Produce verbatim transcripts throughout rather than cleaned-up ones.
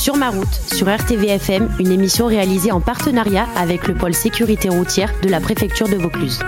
Sur ma route, sur R T V F M, une émission réalisée en partenariat avec le pôle sécurité routière de la préfecture de Vaucluse.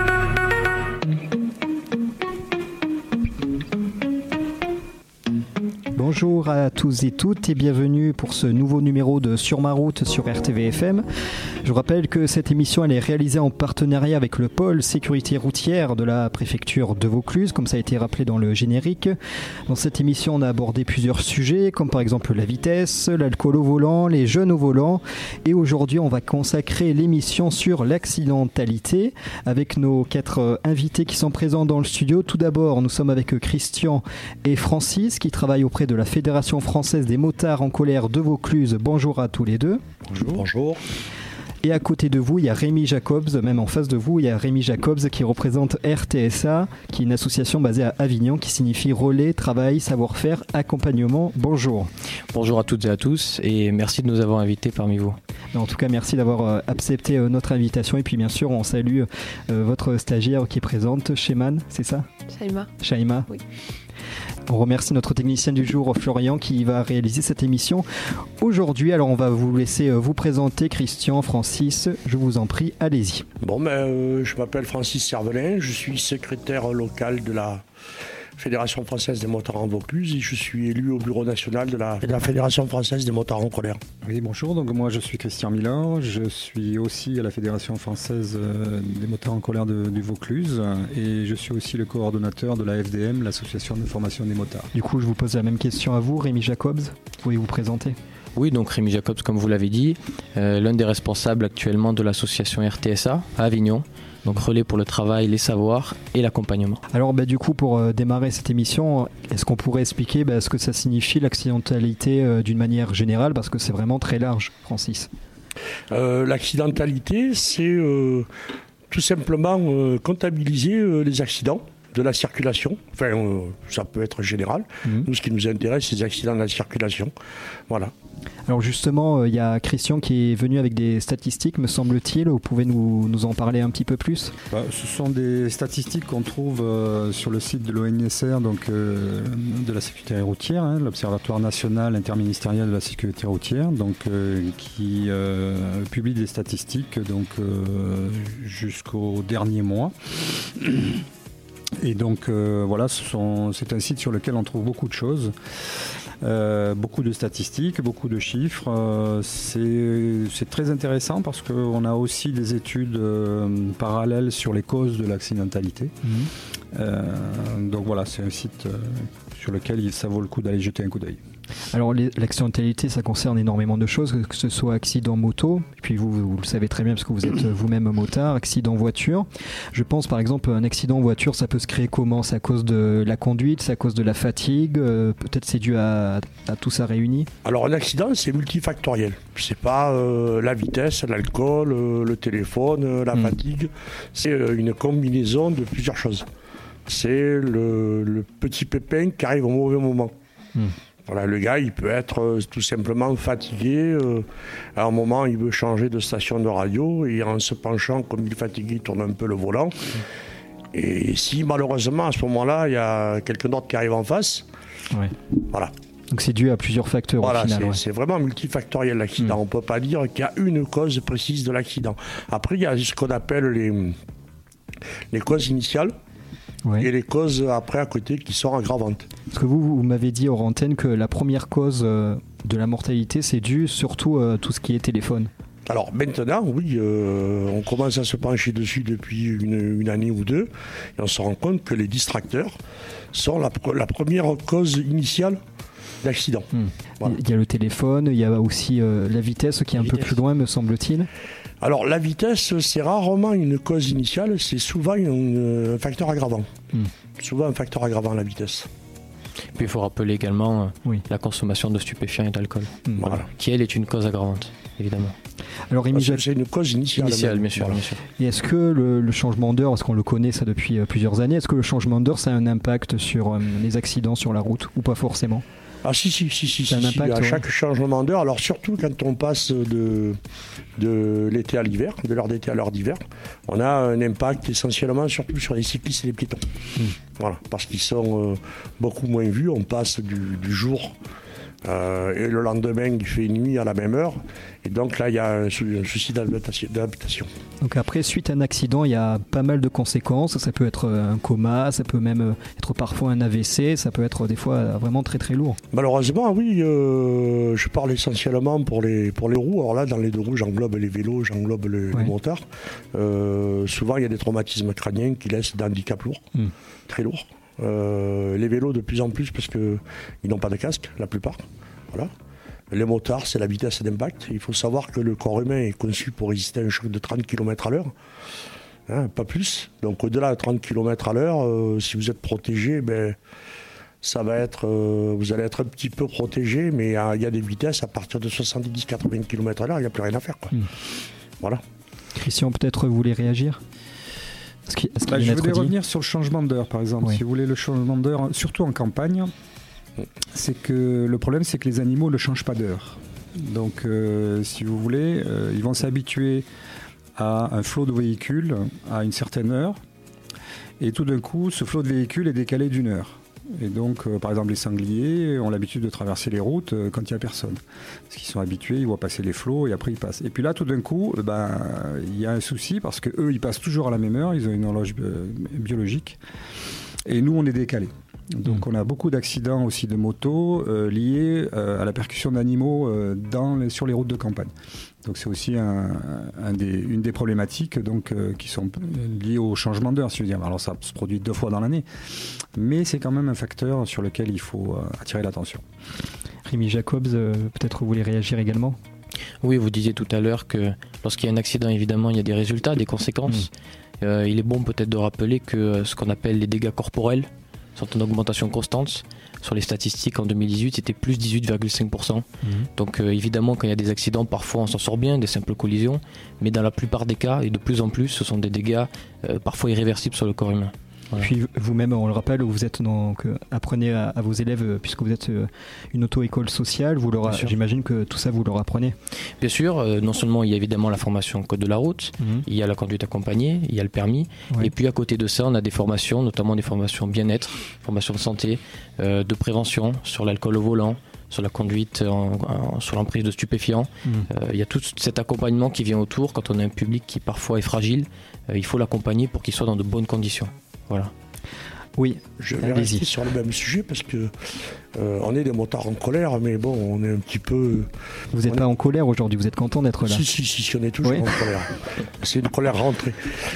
Bonjour à tous et toutes et bienvenue pour ce nouveau numéro de Sur ma route sur R T V F M. Je vous rappelle que cette émission elle est réalisée en partenariat avec le pôle sécurité routière de la préfecture de Vaucluse, comme ça a été rappelé dans le générique. Dans cette émission, on a abordé plusieurs sujets, comme par exemple la vitesse, l'alcool au volant, les jeunes au volant. Et aujourd'hui, on va consacrer l'émission sur l'accidentalité avec nos quatre invités qui sont présents dans le studio. Tout d'abord, nous sommes avec Christian et Francis qui travaillent auprès de la Fédération française des motards en colère de Vaucluse. Bonjour à tous les deux. Bonjour. Bonjour. Et à côté de vous, il y a Rémi Jacobs, même en face de vous, il y a Rémi Jacobs qui représente R T S A, qui est une association basée à Avignon, qui signifie relais, travail, savoir-faire, accompagnement. Bonjour. Bonjour à toutes et à tous, et merci de nous avoir invités parmi vous. En tout cas, merci d'avoir accepté notre invitation. Et puis bien sûr, on salue votre stagiaire qui est présente, Sheman, c'est ça ? Shaima. Shaima. Oui. On remercie notre technicien du jour, Florian, qui va réaliser cette émission aujourd'hui. Alors, on va vous laisser vous présenter, Christian, Francis, je vous en prie, allez-y. Bon, ben, euh, je m'appelle Francis Cervelin, je suis secrétaire local de la Fédération française des motards en Vaucluse et je suis élu au bureau national de la, de la Fédération française des motards en colère. Oui, bonjour, donc moi je suis Christian Miller, je suis aussi à la Fédération française des motards en colère de, du Vaucluse et je suis aussi le coordonnateur de la F D M, l'association de formation des motards. Du coup, je vous pose la même question à vous, Rémi Jacobs, vous pouvez vous présenter ? Oui, donc Rémi Jacobs, comme vous l'avez dit, euh, l'un des responsables actuellement de l'association R T S A à Avignon. Donc relais pour le travail, les savoirs et l'accompagnement. Alors bah, du coup pour euh, démarrer cette émission, est-ce qu'on pourrait expliquer bah, ce que ça signifie l'accidentalité euh, d'une manière générale, parce que c'est vraiment très large, Francis. euh, L'accidentalité, c'est euh, tout simplement euh, comptabiliser euh, les accidents de la circulation, enfin euh, ça peut être général. Mmh. Nous, ce qui nous intéresse, c'est les accidents de la circulation. Voilà. Alors justement, il euh, y a Christian qui est venu avec des statistiques, me semble-t-il. Vous pouvez nous, nous en parler un petit peu plus ? Bah, ce sont des statistiques qu'on trouve euh, sur le site de l'O N S R, donc euh, de la sécurité routière, hein, l'Observatoire national interministériel de la sécurité routière, donc euh, qui euh, publie des statistiques donc euh, jusqu'au dernier mois. Et donc euh, voilà, ce sont, c'est un site sur lequel on trouve beaucoup de choses, euh, beaucoup de statistiques, beaucoup de chiffres. Euh, c'est, c'est très intéressant parce qu'on a aussi des études euh, parallèles sur les causes de l'accidentalité. Mmh. Euh, donc voilà, c'est un site euh, sur lequel il, ça vaut le coup d'aller jeter un coup d'œil. Alors les, l'accidentalité, ça concerne énormément de choses, que ce soit accident moto, et puis vous, vous le savez très bien parce que vous êtes vous-même motard, accident voiture. Je pense par exemple un accident voiture, ça peut se créer comment ? C'est à cause de la conduite, c'est à cause de la fatigue, euh, peut-être c'est dû à, à tout ça réuni ? Alors un accident, c'est multifactoriel. C'est pas euh, la vitesse, l'alcool, euh, le téléphone, euh, la mmh. fatigue. C'est euh, une combinaison de plusieurs choses. C'est le, le petit pépin qui arrive au mauvais moment. Mmh. Voilà, le gars, il peut être euh, tout simplement fatigué. Euh, à un moment, il veut changer de station de radio et en se penchant, comme il est fatigué, il tourne un peu le volant. Et si malheureusement, à ce moment-là, il y a quelqu'un d'autre qui arrive en face, ouais. voilà. Donc c'est dû à plusieurs facteurs voilà, au final. C'est, ouais. c'est vraiment multifactoriel l'accident. Mmh. On ne peut pas dire qu'il y a une cause précise de l'accident. Après, il y a ce qu'on appelle les, les causes initiales. Ouais. Et les causes après à côté qui sont aggravantes. Parce que vous, vous m'avez dit hors antenne que la première cause euh, de la mortalité, c'est dû surtout à euh, tout ce qui est téléphone. Alors maintenant, oui, euh, on commence à se pencher dessus depuis une, une année ou deux, et on se rend compte que les distracteurs sont la, la première cause initiale d'accident. Hum. Voilà. Il y a le téléphone, il y a aussi euh, la vitesse qui est la un vitesse. peu plus loin, me semble-t-il. Alors la vitesse, c'est rarement une cause initiale, c'est souvent une, un facteur aggravant. Hum. Souvent un facteur aggravant, la vitesse. Puis il faut rappeler également euh, oui. la consommation de stupéfiants et d'alcool, hum. voilà. qui elle est une cause aggravante, évidemment. Alors, Rémi, c'est, c'est une cause initiale. Initiale, bien sûr, voilà. bien sûr. Et est-ce que le, le changement d'heure, parce qu'on le connaît ça depuis euh, plusieurs années, est-ce que le changement d'heure, ça a un impact sur euh, les accidents sur la route ou pas forcément ? Ah si, si, si, si, si, un si impact, à ouais. chaque changement d'heure, alors surtout quand on passe de, de l'été à l'hiver, de l'heure d'été à l'heure d'hiver, on a un impact essentiellement surtout sur les cyclistes et les piétons. Mmh. Voilà, parce qu'ils sont euh, beaucoup moins vus, on passe du, du jour Euh, et le lendemain, il fait nuit à la même heure. Et donc là, il y a un, sou- un souci d'adaptation. Donc après, suite à un accident, il y a pas mal de conséquences. Ça peut être un coma, ça peut même être parfois un A V C, ça peut être des fois vraiment très très lourd. Malheureusement, oui, euh, je parle essentiellement pour les, pour les roues. Alors là, dans les deux roues, j'englobe les vélos, j'englobe le, Ouais. le motard. Euh, souvent, il y a des traumatismes crâniens qui laissent des handicaps lourds, Mm. très lourds. Euh, les vélos de plus en plus parce qu'ils n'ont pas de casque, la plupart. Voilà. Les motards, c'est la vitesse d'impact. Il faut savoir que le corps humain est conçu pour résister à un choc de trente kilomètres à l'heure, hein, pas plus. Donc au-delà de trente kilomètres à l'heure, euh, si vous êtes protégé, ben, ça va être, euh, vous allez être un petit peu protégé, mais euh, il y a des vitesses à partir de soixante-dix à quatre-vingts kilomètres à l'heure, il n'y a plus rien à faire, quoi. Mm. Voilà. Christian, peut-être vous voulez réagir? Est-ce qu'il- est-ce qu'il Bah, vient je d'être voulais dit revenir sur le changement d'heure, par exemple. Oui. Si vous voulez le changement d'heure, surtout en campagne, c'est que le problème, c'est que les animaux ne changent pas d'heure. Donc, euh, si vous voulez, euh, ils vont s'habituer à un flot de véhicules à une certaine heure, et tout d'un coup, ce flot de véhicules est décalé d'une heure. Et donc, euh, par exemple, les sangliers ont l'habitude de traverser les routes euh, quand il n'y a personne. Parce qu'ils sont habitués, ils voient passer les flots et après ils passent. Et puis là, tout d'un coup, euh, ben, il y a un souci parce qu'eux, ils passent toujours à la même heure, ils ont une horloge euh, biologique. Et nous, on est décalés. Donc, on a beaucoup d'accidents aussi de motos euh, liés euh, à la percussion d'animaux euh, dans les- sur les routes de campagne. Donc, c'est aussi un, un des, une des problématiques donc, euh, qui sont liées au changement d'heure. Si je veux dire. Alors, ça se produit deux fois dans l'année, mais c'est quand même un facteur sur lequel il faut euh, attirer l'attention. Rémi Jacobs, euh, peut-être vous voulez réagir également? Oui, vous disiez tout à l'heure que lorsqu'il y a un accident, évidemment, il y a des résultats, des conséquences. Mmh. Euh, il est bon peut-être de rappeler que ce qu'on appelle les dégâts corporels sont en augmentation constante. Sur les statistiques, en deux mille dix-huit, c'était plus dix-huit virgule cinq pour cent. Mmh. Donc euh, évidemment, quand il y a des accidents, parfois on s'en sort bien, des simples collisions, mais dans la plupart des cas, et de plus en plus, ce sont des dégâts euh, parfois irréversibles sur le corps humain. Voilà. Puis vous-même, on le rappelle, vous êtes donc euh, apprenez à, à vos élèves, euh, puisque vous êtes euh, une auto-école sociale, vous leur, j'imagine que tout ça vous leur apprenez. Bien sûr, euh, non seulement il y a évidemment la formation code de la route, mmh. il y a la conduite accompagnée, il y a le permis, oui. Et puis à côté de ça, on a des formations, notamment des formations bien-être, formations de santé, euh, de prévention sur l'alcool au volant, sur la conduite, en, en, sur l'emprise de stupéfiants. Mmh. Euh, il y a tout cet accompagnement qui vient autour. Quand on a un public qui parfois est fragile, euh, il faut l'accompagner pour qu'il soit dans de bonnes conditions. Voilà. Oui, je vais Allez-y. rester sur le même sujet parce que euh, on est des motards en colère, mais bon, on est un petit peu. Vous n'êtes pas est... en colère aujourd'hui, vous êtes content d'être là. Si, si, si, si on est toujours oui. en colère. C'est une colère rentrée.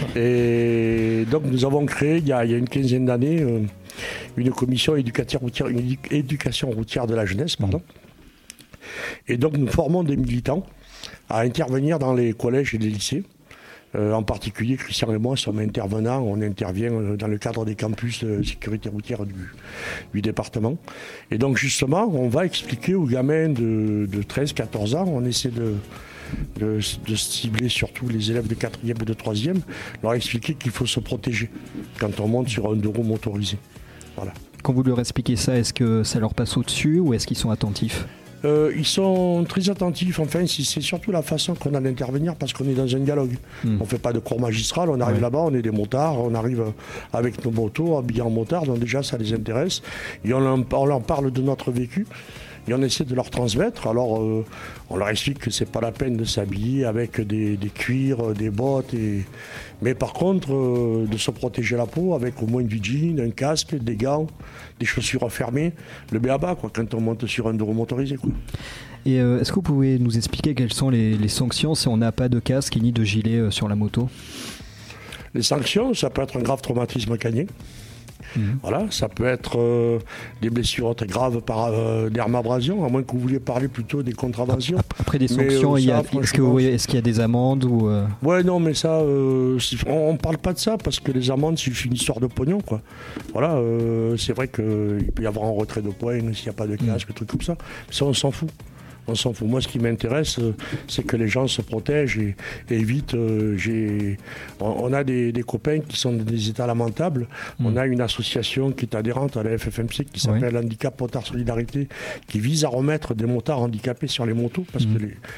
Et donc nous avons créé il y a, il y a une quinzaine d'années euh, une commission éducative routière, une édu- éducation routière de la jeunesse, pardon. Mmh. Et donc nous formons des militants à intervenir dans les collèges et les lycées. Euh, en particulier, Christian et moi sommes intervenants, on intervient euh, dans le cadre des campus de sécurité routière du, du département. Et donc justement, on va expliquer aux gamins de, de treize à quatorze ans, on essaie de, de, de cibler surtout les élèves de quatrième et de troisième, leur expliquer qu'il faut se protéger quand on monte sur un deux roues motorisé. Voilà. Quand vous leur expliquez ça, est-ce que ça leur passe au-dessus ou est-ce qu'ils sont attentifs ? Euh, ils sont très attentifs, enfin c'est surtout la façon qu'on a d'intervenir parce qu'on est dans un dialogue. Mmh. On ne fait pas de cours magistral, on arrive ouais. là-bas, on est des motards, on arrive avec nos motos, habillés en motards, donc déjà ça les intéresse. Et on, on leur parle de notre vécu et on essaie de leur transmettre. Alors euh, on leur explique que c'est pas la peine de s'habiller avec des, des cuirs, des bottes, et... mais par contre euh, de se protéger la peau avec au moins du jean, un casque, des gants, des chaussures fermées, le b a ba quoi, quand on monte sur un deux roues motorisé quoi. Et euh, est-ce que vous pouvez nous expliquer quelles sont les, les sanctions si on n'a pas de casque ni de gilet euh, sur la moto ? Les sanctions, ça peut être un grave traumatisme crânien. Mmh. Voilà, ça peut être euh, des blessures graves par euh, dermabrasion, à moins que vous vouliez parler plutôt des contraventions. Après des sanctions, mais, euh, il y a, ça, est-ce, que vous, est-ce qu'il y a des amendes ou euh... Ouais, non, mais ça, euh, on ne parle pas de ça parce que les amendes, c'est une histoire de pognon, quoi. Voilà, euh, c'est vrai qu'il peut y avoir un retrait de points s'il n'y a pas de casque, mmh. trucs comme ça. Ça, on s'en fout. On s'en fout. Moi, ce qui m'intéresse, c'est que les gens se protègent et, et évitent. Euh, j'ai, on, on a des, des copains qui sont dans des états lamentables. Mmh. On a une association qui est adhérente à la F F M C qui s'appelle oui. Handicap Motard Solidarité, qui vise à remettre des motards handicapés sur les motos parce mmh. que les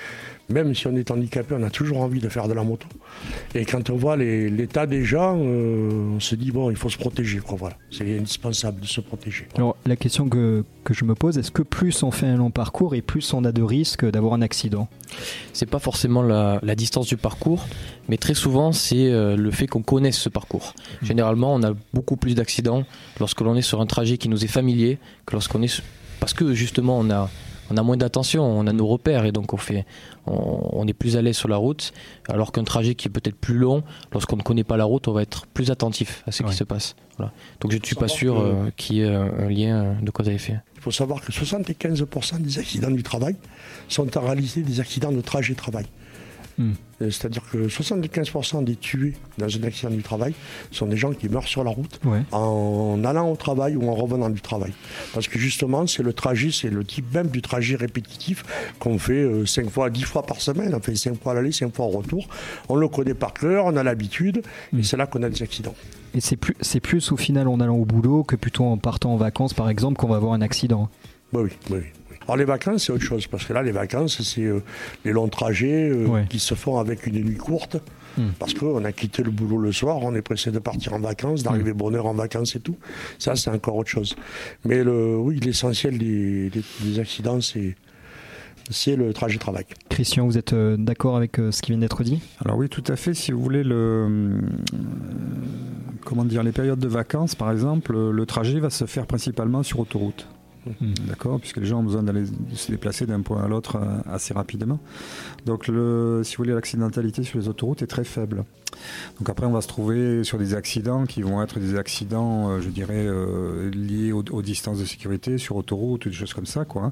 même si on est handicapé, on a toujours envie de faire de la moto. Et quand on voit les, l'état des gens, euh, on se dit, bon, il faut se protéger, quoi, voilà. C'est indispensable de se protéger. Alors, la question que, que je me pose, est-ce que plus on fait un long parcours et plus on a de risques d'avoir un accident ? C'est pas forcément la, la distance du parcours, mais très souvent, c'est euh, le fait qu'on connaisse ce parcours. Généralement, on a beaucoup plus d'accidents lorsque l'on est sur un trajet qui nous est familier que lorsqu'on est... Parce que, justement, on a... On a moins d'attention, on a nos repères et donc on, fait, on, on est plus à l'aise sur la route, alors qu'un trajet qui est peut-être plus long, lorsqu'on ne connaît pas la route, on va être plus attentif à ce ouais. qui se passe. Voilà. Donc je ne suis pas sûr que... euh, qu'il y ait un lien de cause à effet. Il faut savoir que soixante-quinze pour cent des accidents du travail sont en réalité des accidents de trajet-travail. Mmh. C'est-à-dire que soixante-quinze pour cent des tués dans un accident du travail sont des gens qui meurent sur la route ouais. en allant au travail ou en revenant du travail. Parce que justement, c'est le trajet, c'est le type même du trajet répétitif qu'on fait euh, cinq fois, dix fois par semaine. On fait cinq fois à l'aller, cinq fois au retour. On le connaît par cœur, on a l'habitude, mmh. et c'est là qu'on a des accidents. Et c'est plus, c'est plus au final en allant au boulot que plutôt en partant en vacances, par exemple, qu'on va avoir un accident. Bah oui, bah oui. Alors les vacances, c'est autre chose, parce que là, les vacances, c'est euh, les longs trajets euh, ouais. qui se font avec une nuit courte, mmh. parce qu'on a quitté le boulot le soir, on est pressé de partir en vacances, d'arriver mmh. bonne heure en vacances et tout. Ça, c'est encore autre chose. Mais le, oui, l'essentiel des, des, des accidents, c'est, c'est le trajet-travail. Christian, vous êtes euh, d'accord avec euh, ce qui vient d'être dit ? Alors oui, tout à fait. Si vous voulez, le, euh, comment dire, les périodes de vacances, par exemple, le, le trajet va se faire principalement sur autoroute. Mmh. D'accord, puisque les gens ont besoin d'aller se déplacer d'un point à l'autre euh, assez rapidement. Donc, le, si vous voulez, l'accidentalité sur les autoroutes est très faible. Donc après, on va se trouver sur des accidents qui vont être des accidents, euh, je dirais, euh, liés aux, aux distances de sécurité sur autoroute, des choses comme ça, quoi.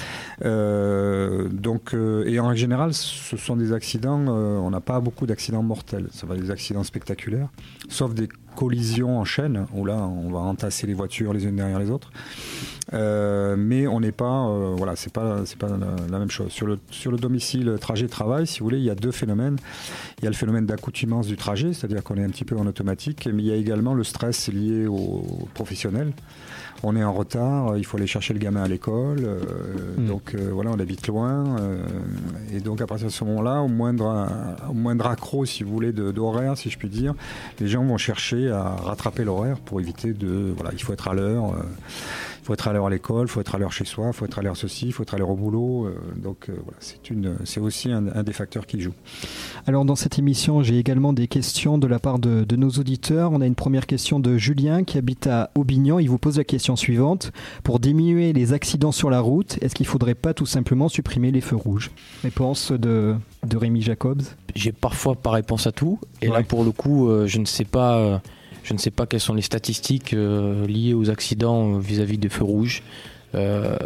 Euh, donc, euh, et en général, ce sont des accidents. Euh, on n'a pas beaucoup d'accidents mortels. Ça va être des accidents spectaculaires, sauf des collisions en chaîne où là, on va entasser les voitures les unes derrière les autres. Euh, mais on n'est pas, euh, voilà, c'est pas, c'est pas la, la même chose. Sur le sur le domicile trajet-travail, si vous voulez, il y a deux phénomènes. Il y a le phénomène d'accoutumance du trajet, c'est-à-dire qu'on est un petit peu en automatique, mais il y a également le stress lié aux professionnels. On est en retard, il faut aller chercher le gamin à l'école, euh, mmh. donc euh, voilà, on habite loin, euh, et donc à partir de ce moment-là, au moindre, au moindre accro, si vous voulez, de, d'horaire, si je puis dire, les gens vont chercher à rattraper l'horaire pour éviter de, voilà, il faut être à l'heure. Euh, Il faut être à l'heure à l'école, il faut être à l'heure chez soi, il faut être à l'heure ceci, il faut être à l'heure au boulot. Euh, donc euh, voilà, c'est, une, c'est aussi un, un des facteurs qui joue. Alors dans cette émission, j'ai également des questions de la part de, de nos auditeurs. On a une première question de Julien qui habite à Aubignan. Il vous pose la question suivante. Pour diminuer les accidents sur la route, est-ce qu'il ne faudrait pas tout simplement supprimer les feux rouges ? Réponse de, de Rémi Jacobs. J'ai parfois pas réponse à tout. Et ouais. là, pour le coup, euh, je ne sais pas... Euh... Je ne sais pas quelles sont les statistiques euh, liées aux accidents vis-à-vis des feux rouges. Euh,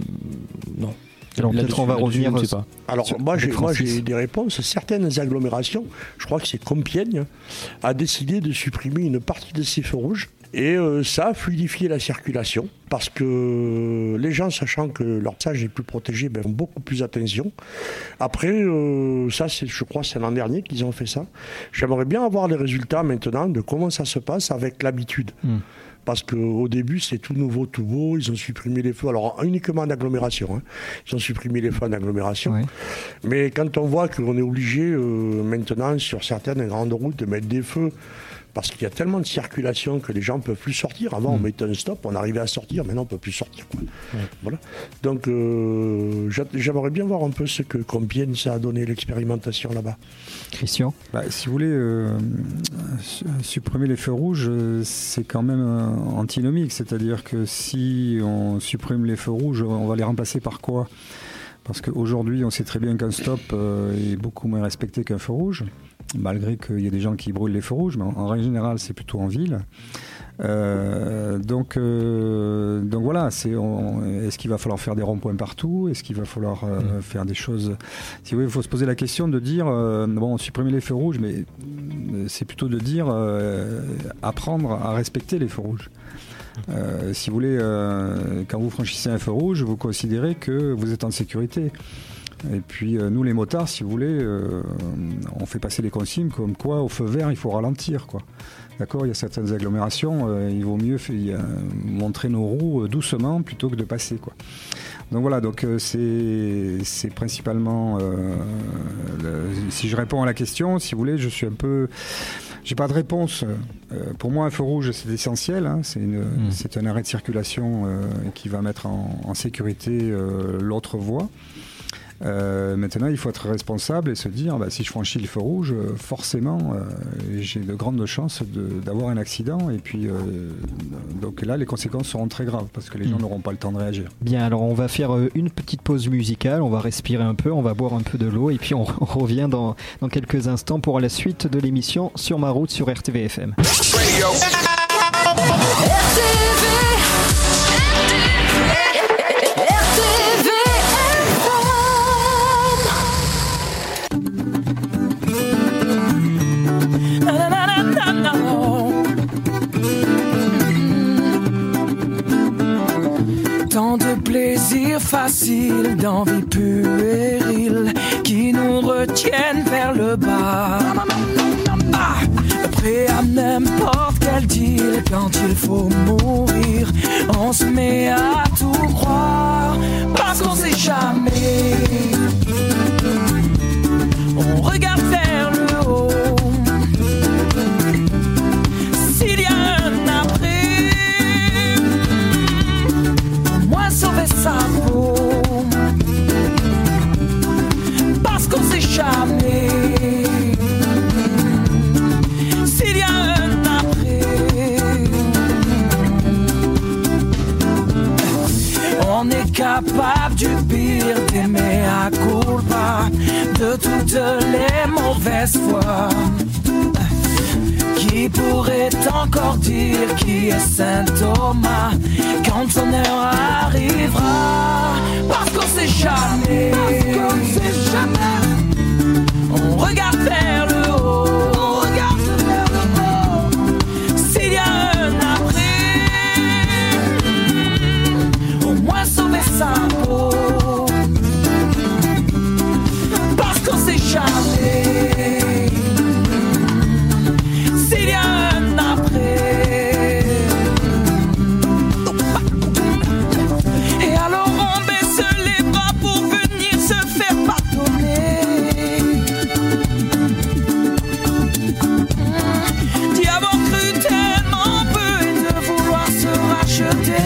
non. Alors peut-être on va revenir. Je ne sais pas. Alors moi j'ai, moi j'ai des réponses. Certaines agglomérations, je crois que c'est Compiègne, a décidé de supprimer une partie de ces feux rouges. Et euh, ça a fluidifié la circulation parce que les gens, sachant que leur passage est plus protégé, ben, font beaucoup plus attention. Après, euh, ça, c'est, je crois, c'est l'an dernier qu'ils ont fait ça. J'aimerais bien avoir les résultats maintenant de comment ça se passe avec l'habitude. Mmh. Parce qu'au début, c'est tout nouveau, tout beau. Ils ont supprimé les feux, alors uniquement en agglomération. Hein. Ils ont supprimé les feux en agglomération. Oui. Mais quand on voit qu'on est obligé euh, maintenant, sur certaines grandes routes, de mettre des feux, parce qu'il y a tellement de circulation que les gens ne peuvent plus sortir. Avant, mmh. on mettait un stop, on arrivait à sortir, maintenant on ne peut plus sortir. Quoi. Mmh. Voilà. Donc, euh, j'aimerais bien voir un peu ce que Compiègne, ça a donné l'expérimentation là-bas. Christian ? Bah, si vous voulez, euh, supprimer les feux rouges, c'est quand même euh, antinomique. C'est-à-dire que si on supprime les feux rouges, on va les remplacer par quoi ? Parce qu'aujourd'hui, on sait très bien qu'un stop euh, est beaucoup moins respecté qu'un feu rouge, malgré qu'il y a des gens qui brûlent les feux rouges, mais en, en règle générale, c'est plutôt en ville. Euh, donc, euh, donc voilà, c'est, on, est-ce qu'il va falloir faire des ronds-points partout ? Est-ce qu'il va falloir euh, mmh. faire des choses... Si vous voulez, il faut se poser la question de dire, euh, bon, supprimer les feux rouges, mais c'est plutôt de dire, euh, apprendre à respecter les feux rouges. Euh, si vous voulez, euh, quand vous franchissez un feu rouge, vous considérez que vous êtes en sécurité. Et puis euh, nous les motards, si vous voulez, euh, on fait passer les consignes comme quoi au feu vert il faut ralentir, quoi. D'accord, il y a certaines agglomérations, euh, il vaut mieux fait, euh, montrer nos roues doucement plutôt que de passer, quoi. Donc voilà, donc euh, c'est, c'est principalement, euh, le, si je réponds à la question, si vous voulez, je suis un peu, j'ai pas de réponse. Euh, pour moi, un feu rouge, c'est essentiel. Hein, c'est, une, mmh. c'est un arrêt de circulation euh, qui va mettre en, en sécurité euh, l'autre voie. Euh, maintenant, il faut être responsable et se dire, bah, si je franchis le feu rouge, euh, forcément, euh, j'ai de grandes chances de, d'avoir un accident. Et puis, euh, donc là, les conséquences seront très graves parce que les gens mmh. n'auront pas le temps de réagir. Bien, alors on va faire une petite pause musicale, on va respirer un peu, on va boire un peu de l'eau et puis on, on revient dans, dans quelques instants pour la suite de l'émission Sur ma route sur R T V F M. Radio. Tant de plaisirs faciles, d'envie puérile qui nous retiennent vers le bas. Ah, prêt à n'importe quel deal quand il faut mourir. On se met à tout croire parce qu'on sait jamais. On regarde vers le haut. S'il y a un après, au moins sauver sa peau. Parce qu'on sait jamais. S'il y a un après, on est capable du pire, d'aimer à culpa, de toutes les mauvaises fois. Qui pourrait encore dire qui est Saint Thomas quand son heure arrivera? Parce qu'on sait jamais, parce qu'on sait jamais. On regarde vers le haut, on regarde vers le haut. S'il y a un après, au moins sauver sa peau. Parce qu'on sait jamais. S'il y a un après. Et alors on baisse les bras pour venir se faire pardonner. D'y avoir cru tellement peu et de vouloir se racheter.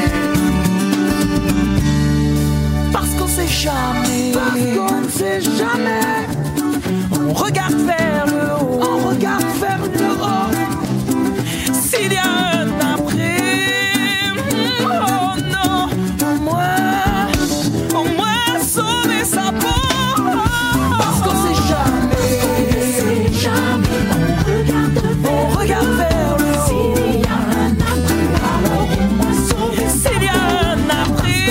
Parce qu'on sait jamais. Parce qu'on sait jamais. On regarde vers le haut. On regarde vers le haut. S'il y a un après, oh non, au moins, au moins sauver sa peau. Parce qu'on sait jamais, jamais. On regarde, on regarde vers le haut. S'il y a un après, alors au moins sauver sa peau. S'il y a un après,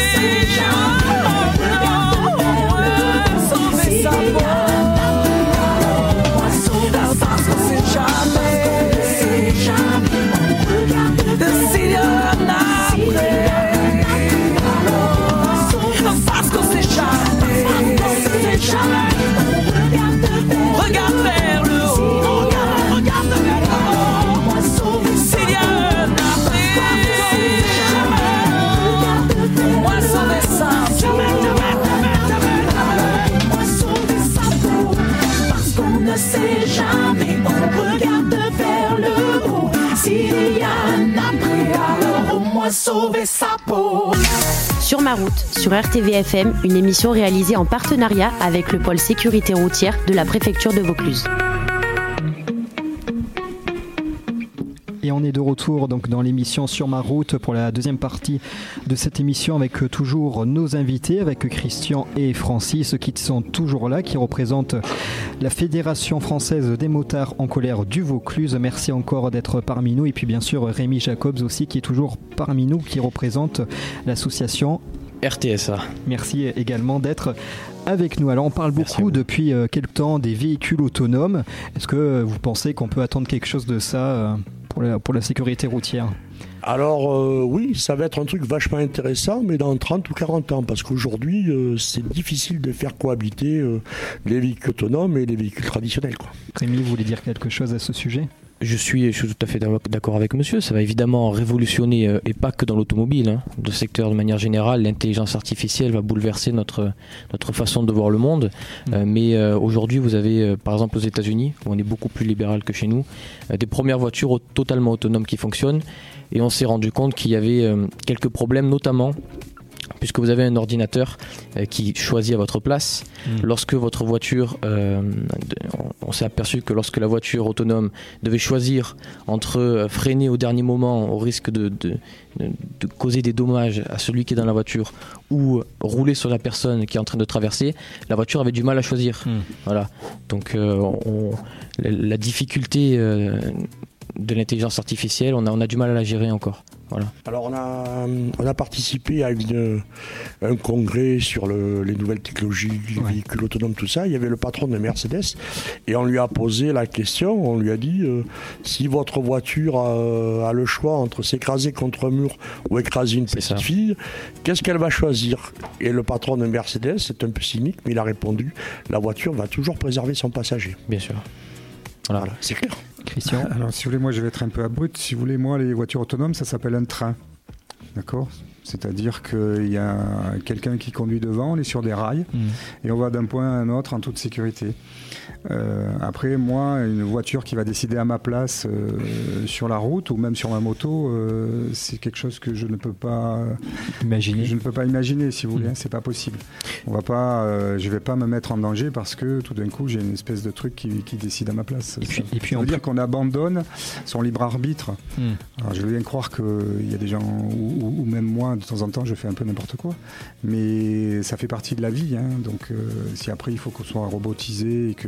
oh non, au moins sauver sa peau. Parce qu'on sait jamais, c'est jamais, on regarde, s'il y a un après, alors, parce qu'on sait jamais, c'est jamais, on regarde vers le haut, on regarde vers le haut, s'il y a un après, jamais, au moins sauver ça, jamais, au moins sauver sa peau, parce qu'on ne sait jamais. On regarde vers le haut. S'il y a un après, alors au moins sauver sa peau. Sur ma route, sur R T V F M, une émission réalisée en partenariat avec le pôle sécurité routière de la préfecture de Vaucluse. Et on est de retour donc dans l'émission Sur ma route pour la deuxième partie de cette émission avec toujours nos invités, avec Christian et Francis qui sont toujours là, qui représentent la Fédération française des motards en colère du Vaucluse. Merci encore d'être parmi nous. Et puis bien sûr Rémi Jacobs aussi qui est toujours parmi nous, qui représente l'association R T S A. Merci également d'être avec nous. Alors on parle beaucoup depuis euh, quelque temps des véhicules autonomes. Est-ce que vous pensez qu'on peut attendre quelque chose de ça euh, pour, la, pour la sécurité routière ? Alors euh, oui, ça va être un truc vachement intéressant, mais dans trente ou quarante ans, parce qu'aujourd'hui, euh, c'est difficile de faire cohabiter euh, les véhicules autonomes et les véhicules traditionnels, quoi. Rémi, vous voulez dire quelque chose à ce sujet ? Je suis, je suis tout à fait d'accord avec monsieur. Ça va évidemment révolutionner, euh, et pas que dans l'automobile, hein, le secteur de manière générale. L'intelligence artificielle va bouleverser notre, notre façon de voir le monde. Mmh. Euh, mais euh, aujourd'hui, vous avez, euh, par exemple, aux États-Unis, où on est beaucoup plus libéral que chez nous, euh, des premières voitures au- totalement autonomes qui fonctionnent. Et on s'est rendu compte qu'il y avait euh, quelques problèmes, notamment puisque vous avez un ordinateur euh, qui choisit à votre place. Mmh. Lorsque votre voiture, euh, de, on, on s'est aperçu que lorsque la voiture autonome devait choisir entre euh, freiner au dernier moment au risque de, de, de, de causer des dommages à celui qui est dans la voiture ou rouler sur la personne qui est en train de traverser, la voiture avait du mal à choisir. Mmh. Voilà. Donc euh, on, la, la difficulté euh, de l'intelligence artificielle, on a, on a du mal à la gérer encore. Voilà. Alors on a, on a participé à une, un congrès sur le, les nouvelles technologies, les ouais. véhicules autonomes, tout ça. Il y avait le patron de Mercedes et on lui a posé la question, on lui a dit euh, si votre voiture a, a le choix entre s'écraser contre un mur ou écraser une petite fille, qu'est-ce qu'elle va choisir? Et le patron de Mercedes, c'est un peu cynique, mais il a répondu, la voiture va toujours préserver son passager. Bien sûr. Voilà, voilà, c'est clair. Christian. Alors, si vous voulez, moi, je vais être un peu abrupt. Si vous voulez, moi, les voitures autonomes, ça s'appelle un train. D'accord ? C'est-à-dire qu'il y a quelqu'un qui conduit devant, on est sur des rails, mmh. et on va d'un point à un autre en toute sécurité. Euh, après, moi, une voiture qui va décider à ma place euh, sur la route ou même sur ma moto, euh, c'est quelque chose que je ne peux pas imaginer. Je ne peux pas imaginer, si vous voulez, mmh. hein, c'est pas possible. On va pas, euh, je vais pas me mettre en danger parce que tout d'un coup, j'ai une espèce de truc qui, qui décide à ma place. Et puis, ça, et puis ça on veut peut... dire qu'on abandonne son libre arbitre. Mmh. Alors, je veux bien croire qu'il y a des gens, ou, ou, ou même moi, de temps en temps, je fais un peu n'importe quoi, mais ça fait partie de la vie. Hein, donc, euh, si après il faut qu'on soit robotisé et que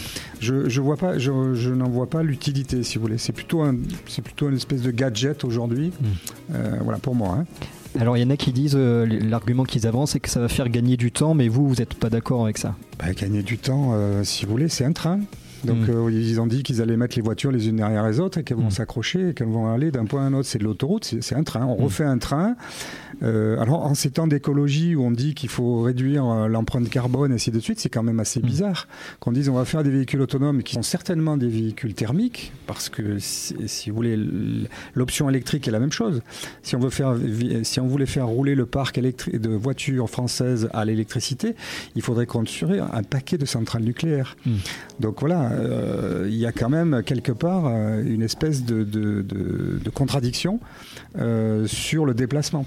je, je vois pas, je, je n'en vois pas l'utilité, si vous voulez. C'est plutôt un, c'est plutôt une espèce de gadget aujourd'hui. Mmh. Euh, voilà pour moi. Hein. Alors il y en a qui disent, euh, l'argument qu'ils avancent, c'est que ça va faire gagner du temps, mais vous, vous n'êtes pas d'accord avec ça? Bah, gagner du temps, euh, si vous voulez, c'est un train. Donc mmh. euh, ils ont dit qu'ils allaient mettre les voitures les unes derrière les autres et qu'elles vont mmh. s'accrocher et qu'elles vont aller d'un point à un autre. C'est de l'autoroute, c'est, c'est un train. On mmh. refait un train. Euh, alors en ces temps d'écologie où on dit qu'il faut réduire euh, l'empreinte carbone et ainsi de suite, c'est quand même assez mmh. bizarre qu'on dise on va faire des véhicules autonomes qui sont certainement des véhicules thermiques parce que si, si vous voulez l'option électrique est la même chose. Si on veut faire, si on voulait faire rouler le parc électrique de voitures françaises à l'électricité, il faudrait construire un paquet de centrales nucléaires. Mmh. Donc voilà. Il euh, y a quand même quelque part euh, une espèce de, de, de, de contradiction euh, sur le déplacement.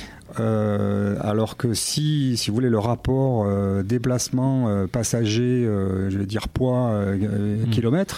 Euh, alors que si, si vous voulez, le rapport euh, déplacement euh, passager, euh, je vais dire poids, euh, mmh. kilomètre,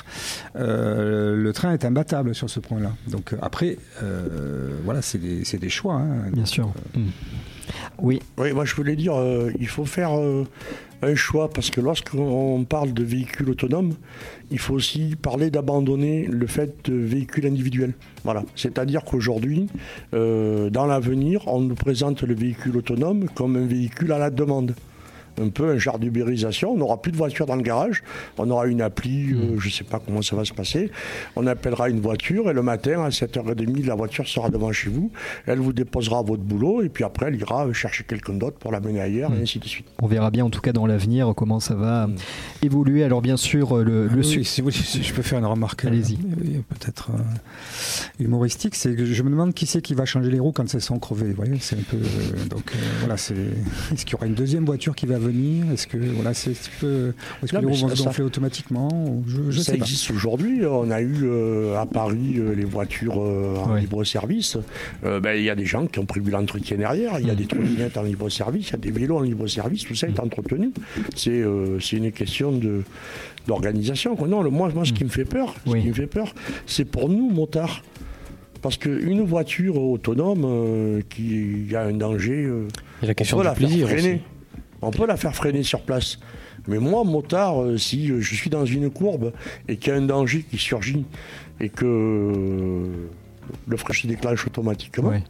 euh, le train est imbattable sur ce point-là. Donc après, euh, voilà, c'est des, c'est des choix. Hein. Bien sûr. Euh, mmh. Oui. Oui, moi je voulais dire, euh, il faut faire euh, un choix parce que lorsqu'on parle de véhicules autonomes, il faut aussi parler d'abandonner le fait de véhicules individuels. Voilà. C'est-à-dire qu'aujourd'hui, euh, dans l'avenir, on nous présente le véhicule autonome comme un véhicule à la demande. Un peu un genre d'ubérisation, on n'aura plus de voiture dans le garage, on aura une appli, mmh. euh, je ne sais pas comment ça va se passer, on appellera une voiture et le matin à sept heures trente, la voiture sera devant chez vous, elle vous déposera à votre boulot et puis après elle ira chercher quelqu'un d'autre pour l'amener ailleurs mmh. et ainsi de suite. On verra bien en tout cas dans l'avenir comment ça va mmh. évoluer. Alors bien sûr, le, ah, le oui, su- si, vous, si je peux faire une remarque Allez-y. Euh, peut-être euh, humoristique, c'est que je me demande qui c'est qui va changer les roues quand elles sont crevées. Vous voyez, c'est un peu, euh, donc euh, voilà, c'est, est-ce qu'il y aura une deuxième voiture qui va venir? Est-ce que voilà, c'est un petit peu, est-ce que Là, les roues vont ça, se gonfler automatiquement? Je, je ça sais existe pas. aujourd'hui. On a eu euh, à Paris euh, les voitures euh, en oui. libre-service. Euh, ben, y a des gens qui ont prévu l'entretien derrière. Il y a mmh. des trottinettes en libre-service, il y a des vélos en libre-service. Tout ça est entretenu. C'est, euh, c'est une question de, d'organisation. Non, le, moi, moi, ce qui me fait peur, oui. ce qui me fait peur, c'est pour nous, motards. Parce qu'une voiture autonome euh, qui a un danger, euh, il y a la question on peut du la plaisir faire freiner. Aussi. On peut la faire freiner sur place. Mais moi, motard, euh, si je suis dans une courbe et qu'il y a un danger qui surgit et que euh, le frein se déclenche automatiquement, ouais.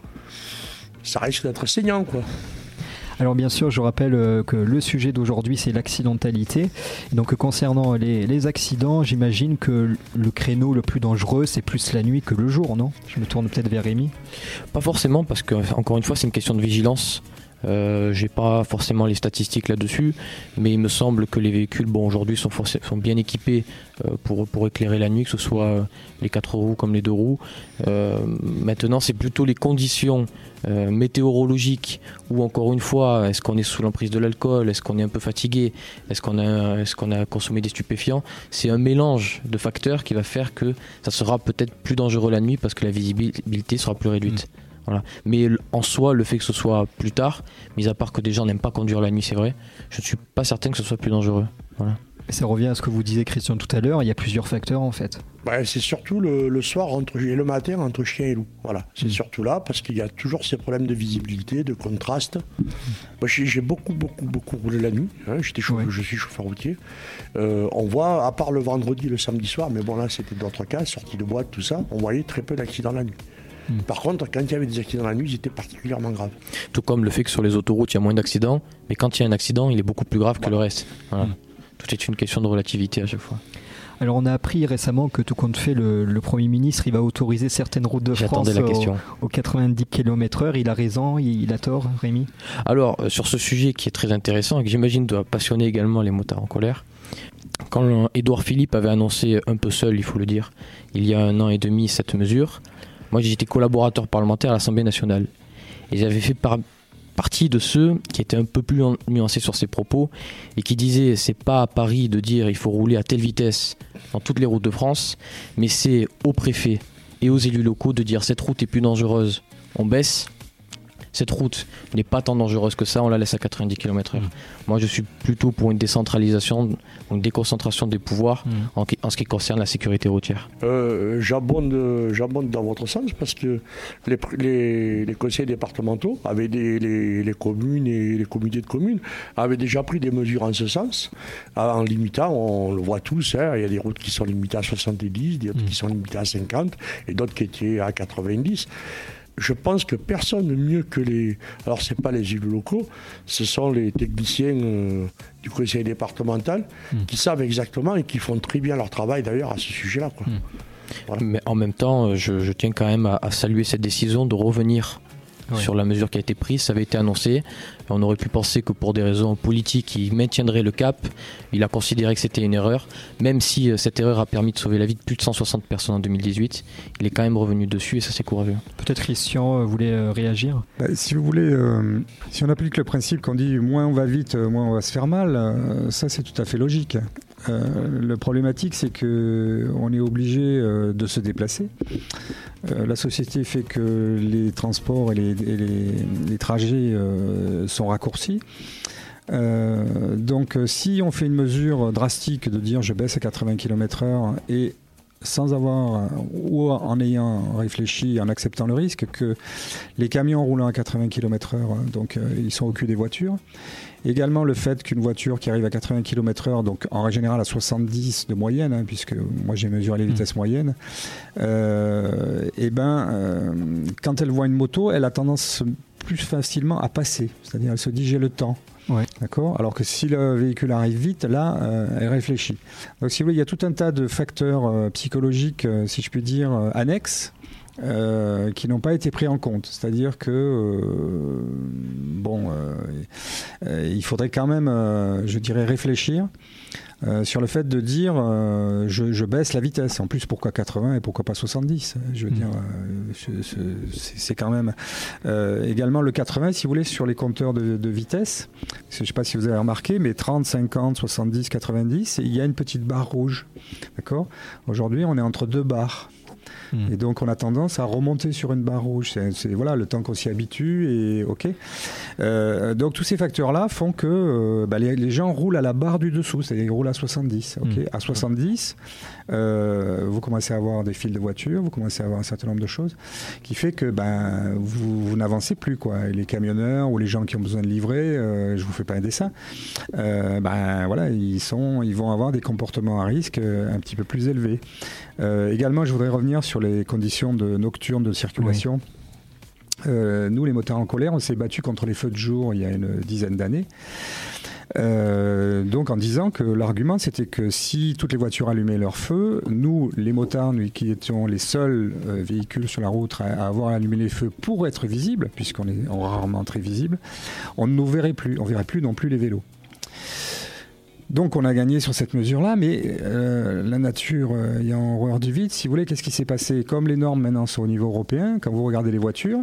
ça risque d'être saignant, quoi. Alors bien sûr, je rappelle euh, que le sujet d'aujourd'hui, c'est l'accidentalité. Donc concernant les, les accidents, j'imagine que le créneau le plus dangereux, c'est plus la nuit que le jour, non ? Je me tourne peut-être vers Rémi. Pas forcément, parce que encore une fois, c'est une question de vigilance. Euh, j'ai pas forcément les statistiques là-dessus, mais il me semble que les véhicules, bon, aujourd'hui sont, forc- sont bien équipés euh, pour, pour éclairer la nuit, que ce soit euh, les quatre roues comme les deux roues. Euh, maintenant, c'est plutôt les conditions euh, météorologiques, où encore une fois, est-ce qu'on est sous l'emprise de l'alcool, est-ce qu'on est un peu fatigué, est-ce qu'on a, est-ce qu'on a consommé des stupéfiants. C'est un mélange de facteurs qui va faire que ça sera peut-être plus dangereux la nuit parce que la visibilité sera plus réduite. Mmh. Voilà. Mais en soi, le fait que ce soit plus tard, mis à part que des gens n'aiment pas conduire la nuit, c'est vrai, je ne suis pas certain que ce soit plus dangereux. Voilà. Et ça revient à ce que vous disiez, Christian, tout à l'heure, il y a plusieurs facteurs en fait. Ouais, c'est surtout le, le soir entre, et le matin entre chien et loup. Voilà, c'est mmh. surtout là parce qu'il y a toujours ces problèmes de visibilité, de contraste. Mmh. Moi, j'ai, j'ai beaucoup, beaucoup, beaucoup roulé la nuit. Hein, j'étais chauffeur, ouais. Je suis chauffeur routier. Euh, on voit, à part le vendredi, le samedi soir, mais bon là c'était d'autres cas, sortie de boîte, tout ça, on voyait très peu d'accidents la nuit. Par contre, quand il y avait des accidents la nuit, ils étaient particulièrement graves. Tout comme le fait que sur les autoroutes, il y a moins d'accidents, mais quand il y a un accident, il est beaucoup plus grave que le reste. Voilà. Mmh. Tout est une question de relativité à chaque fois. Alors on a appris récemment que tout compte fait, le, le Premier ministre, il va autoriser certaines routes de J'attendais France la question. Au, aux quatre-vingt-dix kilomètres heure. Il a raison, il, il a tort, Rémi ? Alors, euh, sur ce sujet qui est très intéressant et que j'imagine doit passionner également les motards en colère, quand Édouard Philippe avait annoncé un peu seul, il faut le dire, il y a un an et demi cette mesure, moi j'étais collaborateur parlementaire à l'Assemblée nationale et j'avais fait par, partie de ceux qui étaient un peu plus nuancés sur ces propos et qui disaient c'est pas à Paris de dire il faut rouler à telle vitesse dans toutes les routes de France, mais c'est aux préfets et aux élus locaux de dire cette route est plus dangereuse, on baisse. Cette route n'est pas tant dangereuse que ça, on la laisse à quatre-vingt-dix kilomètres heure. Mmh. Moi, je suis plutôt pour une décentralisation, une déconcentration des pouvoirs mmh. en, en ce qui concerne la sécurité routière. Euh, j'abonde, j'abonde dans votre sens parce que les, les, les conseils départementaux, avec des, les, les communes et les comités de communes, avaient déjà pris des mesures en ce sens, en limitant, on le voit tous, hein, il y a des routes qui sont limitées à soixante-dix, d'autres mmh. qui sont limitées à cinquante et d'autres qui étaient à quatre-vingt-dix. Je pense que personne mieux que les... Alors, ce n'est pas les élus locaux, ce sont les techniciens euh, du conseil départemental mmh. qui savent exactement et qui font très bien leur travail, d'ailleurs, à ce sujet-là. Quoi. Mmh. Voilà. Mais en même temps, je, je tiens quand même à, à saluer cette décision de revenir oui. sur la mesure qui a été prise. Ça avait été annoncé. On aurait pu penser que pour des raisons politiques, il maintiendrait le cap. Il a considéré que c'était une erreur. Même si euh, cette erreur a permis de sauver la vie de plus de cent soixante personnes en deux mille dix-huit, il est quand même revenu dessus et ça c'est courageux. Peut-être Christian euh, voulait euh, réagir bah, Si vous voulez, euh, si on applique le principe qu'on dit moins on va vite, moins on va se faire mal, euh, ça c'est tout à fait logique. Euh, le problématique, c'est qu'on est obligé euh, de se déplacer. Euh, la société fait que les transports et les, et les, les trajets euh, sont raccourcis. Euh, donc, si on fait une mesure drastique de dire je baisse à quatre-vingts kilomètres heure et sans avoir, ou en ayant réfléchi, en acceptant le risque que les camions roulant à quatre-vingts kilomètres heure, donc euh, ils sont au cul des voitures. Également le fait qu'une voiture qui arrive à quatre-vingts kilomètres heure, donc en général à soixante-dix de moyenne, hein, puisque moi j'ai mesuré les vitesses mmh. moyennes, euh, et ben, euh, quand elle voit une moto, elle a tendance plus facilement à passer. C'est-à-dire elle se dit j'ai le temps. Ouais. D'accord. Alors que si le véhicule arrive vite, là, euh, elle réfléchit. Donc, si vous voulez, il y a tout un tas de facteurs euh, psychologiques, euh, si je puis dire, euh, annexes, euh, qui n'ont pas été pris en compte. C'est-à-dire que, euh, bon, euh, euh, il faudrait quand même, euh, je dirais, réfléchir Euh, sur le fait de dire euh, je, je baisse la vitesse. En plus, pourquoi quatre-vingts et pourquoi pas soixante-dix? Je veux mmh. dire, euh, je, je, c'est, c'est quand même euh, également le quatre-vingts, si vous voulez, sur les compteurs de, de vitesse. Je ne sais pas si vous avez remarqué, mais trente, cinquante, soixante-dix, quatre-vingt-dix, il y a une petite barre rouge. D'accord ? Aujourd'hui, on est entre deux barres. Mmh. Et donc on a tendance à remonter sur une barre rouge. C'est, c'est voilà, le temps qu'on s'y habitue et ok. Euh, donc tous ces facteurs-là font que euh, bah, les, les gens roulent à la barre du dessous, c'est-à-dire ils roulent à soixante-dix. Okay. Mmh. À soixante-dix, euh, vous commencez à avoir des files de voitures, vous commencez à avoir un certain nombre de choses qui fait que ben vous, vous n'avancez plus quoi. Et les camionneurs ou les gens qui ont besoin de livrer, euh, je vous fais pas un dessin. Euh, ben voilà, ils sont, ils vont avoir des comportements à risque euh, un petit peu plus élevés. Euh, également, je voudrais revenir sur les conditions de nocturnes de circulation. Oui. Euh, nous, les motards en colère, on s'est battus contre les feux de jour il y a une dizaine d'années. Euh, donc en disant que l'argument c'était que si toutes les voitures allumaient leur feu, nous, les motards, nous qui étions les seuls euh, véhicules sur la route à, à avoir allumé les feux pour être visibles, puisqu'on est rarement très visibles, on ne nous verrait plus, on verrait plus non plus les vélos. Donc on a gagné sur cette mesure-là, mais euh, la nature euh, ayant horreur du vide, si vous voulez, qu'est-ce qui s'est passé ? Comme les normes maintenant sont au niveau européen, quand vous regardez les voitures,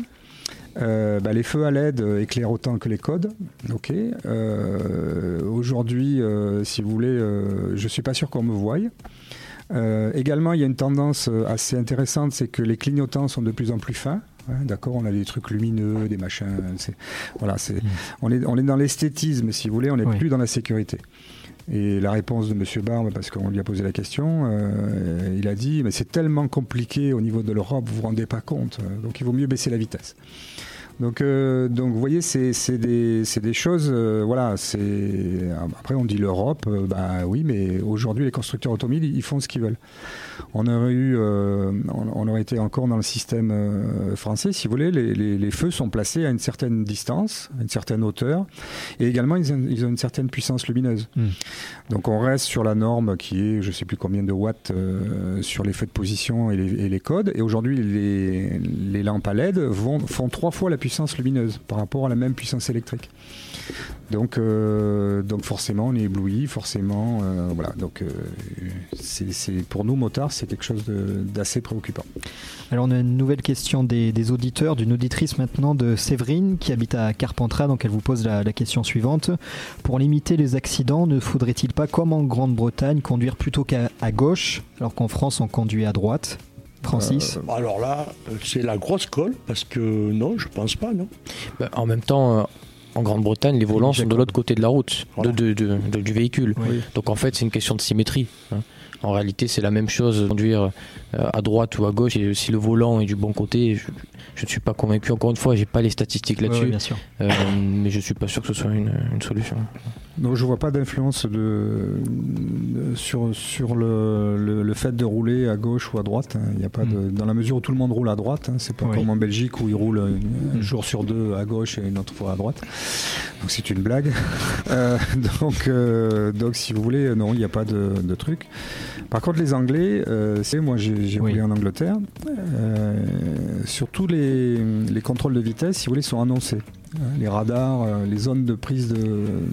euh, bah, les feux à L E D éclairent autant que les codes. Okay. Euh, aujourd'hui, euh, si vous voulez, euh, je ne suis pas sûr qu'on me voie. Euh, également, il y a une tendance assez intéressante, c'est que les clignotants sont de plus en plus fins. Ouais, d'accord, on a des trucs lumineux, des machins. C'est, voilà, c'est, mmh. on, est, on est dans l'esthétisme, si vous voulez, on n'est oui. plus dans la sécurité. Et la réponse de M. Barbe, parce qu'on lui a posé la question, euh, il a dit mais c'est tellement compliqué au niveau de l'Europe, vous vous rendez pas compte, donc il vaut mieux baisser la vitesse. Donc, euh, donc vous voyez, c'est, c'est, des, c'est des choses, euh, voilà, c'est... Après on dit l'Europe, euh, bah oui, mais aujourd'hui les constructeurs automobiles, ils font ce qu'ils veulent. On aurait eu, euh, on, on aurait été encore dans le système euh, français, si vous voulez, les, les, les feux sont placés à une certaine distance, à une certaine hauteur, et également ils ont, ils ont une certaine puissance lumineuse. Mmh. Donc on reste sur la norme qui est, je ne sais plus combien de watts euh, sur les feux de position et les, et les codes, et aujourd'hui les, les lampes à L E D vont, font trois fois la puissance lumineuse par rapport à la même puissance électrique. Donc, euh, donc forcément on est ébloui, forcément, euh, voilà. Donc euh, c'est, c'est, pour nous motards, c'est quelque chose de, d'assez préoccupant. Alors on a une nouvelle question des, des auditeurs, d'une auditrice maintenant de Séverine qui habite à Carpentras, donc elle vous pose la, la question suivante. Pour limiter les accidents, ne faudrait-il pas, comme en Grande-Bretagne, conduire plutôt qu'à à gauche, alors qu'en France on conduit à droite ? Francis ? euh, Alors là, c'est la grosse colle, parce que non, je pense pas, non. Ben, en même temps, euh, en Grande-Bretagne, les volants sont de l'autre côté de la route, voilà. de, de, de, de, du véhicule. Oui. Donc en fait, c'est une question de symétrie. Hein. En réalité, c'est la même chose, conduire à droite ou à gauche. Et si le volant est du bon côté, je, je ne suis pas convaincu. Encore une fois, je n'ai pas les statistiques là-dessus. Oui, bien sûr. Euh, mais je ne suis pas sûr que ce soit une, une solution. Donc, je ne vois pas d'influence de, de, sur, sur le, le, le fait de rouler à gauche ou à droite. Il y a pas de, mmh. Dans la mesure où tout le monde roule à droite, hein, c'est pas oui. comme en Belgique où ils roulent un, un jour sur deux à gauche et une autre fois à droite. Donc, c'est une blague. euh, donc, euh, donc, si vous voulez, non, il n'y a pas de, de truc. Par contre, les Anglais, euh, c'est moi j'ai, j'ai roulé oui. en Angleterre, euh, sur tous les, les contrôles de vitesse, si vous voulez, sont annoncés. Les radars, euh, les zones de prise de,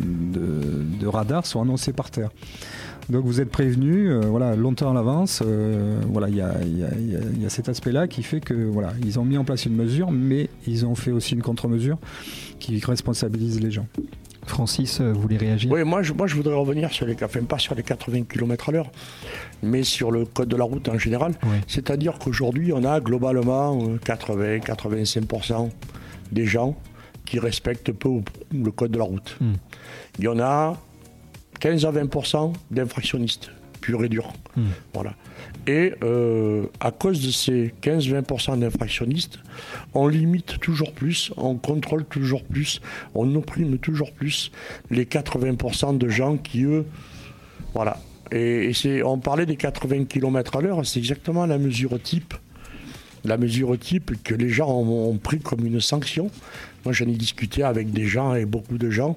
de, de radars sont annoncées par terre. Donc vous êtes prévenus, euh, voilà, longtemps à l'avance. Euh, voilà, il y a, y, a, y, a, y a cet aspect-là qui fait que voilà, ils ont mis en place une mesure, mais ils ont fait aussi une contre-mesure qui responsabilise les gens. Francis, vous voulez réagir ? Oui, moi je, moi je voudrais revenir sur les, enfin, pas sur les quatre-vingts kilomètres à l'heure, mais sur le code de la route en général. Oui. C'est-à-dire qu'aujourd'hui, on a globalement quatre-vingts à quatre-vingt-cinq pour cent des gens qui respectent peu le code de la route. Mm. Il y en a quinze à vingt pour cent d'infractionnistes, purs et durs. Mm. Voilà. Et euh, à cause de ces quinze à vingt pour cent d'infractionnistes, on limite toujours plus, on contrôle toujours plus, on opprime toujours plus les quatre-vingts pour cent de gens qui, eux, voilà. Et, et c'est, on parlait des quatre-vingts kilomètres à l'heure, c'est exactement la mesure type, la mesure type que les gens ont, ont pris comme une sanction. Moi, j'en ai discuté avec des gens et beaucoup de gens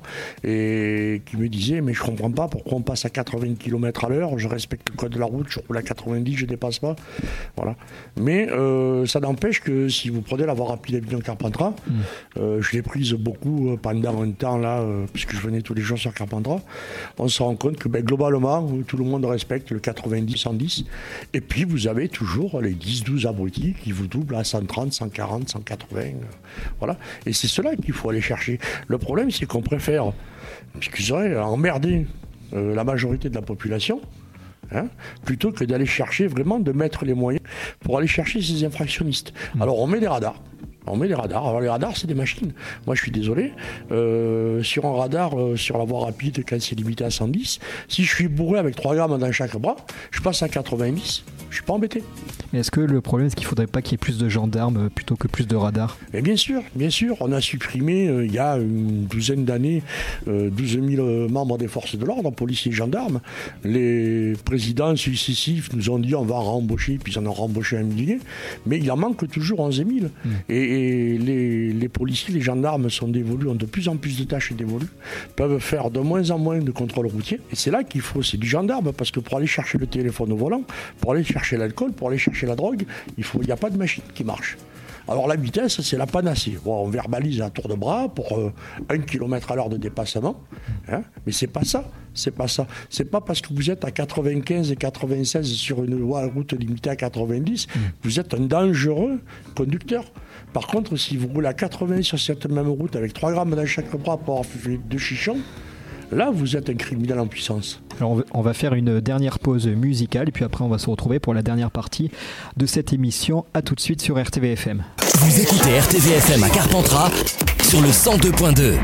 et qui me disaient mais je comprends pas pourquoi on passe à quatre-vingts kilomètres à l'heure, je respecte le code de la route, je roule à quatre-vingt-dix, je dépasse pas. Voilà. Mais euh, ça n'empêche que si vous prenez la voie rapide Avignon-Carpentras, mmh. euh, je l'ai prise beaucoup pendant un temps là, euh, puisque je venais tous les jours sur Carpentras, on se rend compte que ben, globalement, tout le monde respecte le quatre-vingt-dix, cent dix. Et puis vous avez toujours les dix douze abrutis qui vous doublent à cent trente, cent quarante, cent quatre-vingts. Euh, voilà. Et c'est cela qu'il faut aller chercher. Le problème, c'est qu'on préfère, excusez, emmerder euh, la majorité de la population, hein, plutôt que d'aller chercher vraiment, de mettre les moyens pour aller chercher ces infractionnistes. Mmh. Alors, on met des radars. On met des radars. Alors les radars, c'est des machines. Moi, je suis désolé. Euh, sur un radar, euh, sur la voie rapide, quand c'est limité à cent dix, si je suis bourré avec trois grammes dans chaque bras, je passe à quatre-vingt-dix. Je suis pas embêté. Mais est-ce que le problème, c'est qu'il faudrait pas qu'il y ait plus de gendarmes plutôt que plus de radars ? Mais bien sûr, bien sûr. On a supprimé, euh, il y a une douzaine d'années, euh, douze mille membres des forces de l'ordre, policiers et gendarmes. Les présidents successifs nous ont dit on va rembaucher, puis ils en ont rembauché un millier. Mais il en manque toujours onze mille. Mmh. Et les, les, les policiers, les gendarmes sont dévolus, ont de plus en plus de tâches dévolues, peuvent faire de moins en moins de contrôles routiers. Et c'est là qu'il faut, c'est du gendarme, parce que pour aller chercher le téléphone au volant, pour aller chercher l'alcool, pour aller chercher la drogue, il faut, il n'y a pas de machine qui marche. Alors la vitesse, c'est la panacée. Bon, on verbalise à tour de bras pour euh, un kilomètre à l'heure de dépassement, hein, mais c'est pas ça. C'est pas ça. C'est pas parce que vous êtes à quatre-vingt-quinze et quatre-vingt-seize sur une route limitée à quatre-vingt-dix, mmh. vous êtes un dangereux conducteur. Par contre, si vous roulez à quatre-vingts sur cette même route avec trois grammes dans chaque bras pour avoir fait de chichon, là, vous êtes un criminel en puissance. Alors on va faire une dernière pause musicale et puis après on va se retrouver pour la dernière partie de cette émission. À tout de suite sur R T V F M. Vous écoutez R T V F M à Carpentras sur le cent deux point deux.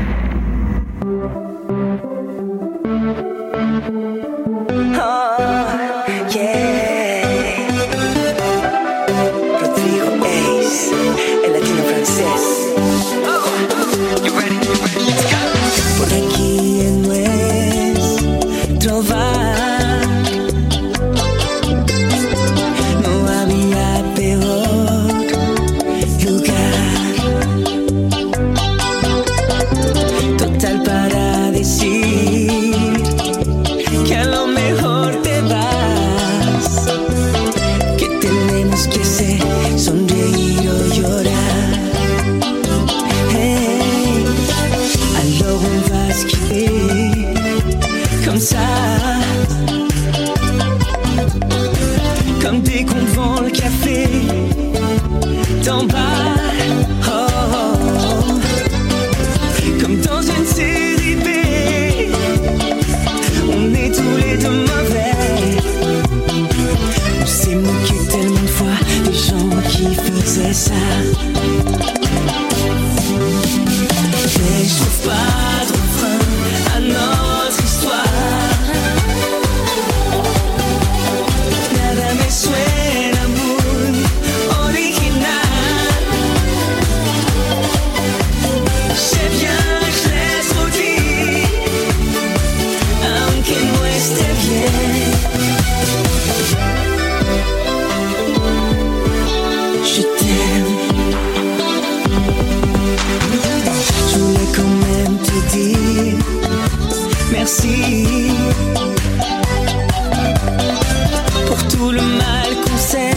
Oh, yeah. Rodrigo Ace, el latino francés. Oh, you ready? You ready? Let's go. Por aquí en nuestro bar no había peor lugar. Total para decir que a lo mejor te vas, que tenemos que hacer sonreír o llorar. Hey, alors on va se quitter comme ça, comme dès qu'on vend le café d'en bas, oh, oh, oh. Comme dans une série B. On est tous les deux mauvais. On s'est moqué tellement de fois des gens qui faisaient ça. Mais je trouve pas de refrain à notre histoire. Nada me suena muy original. C'est bien, je laisse rôtir, aunque no esté bien. Je t'aime. Je voulais quand même te dire merci pour tout le mal qu'on s'est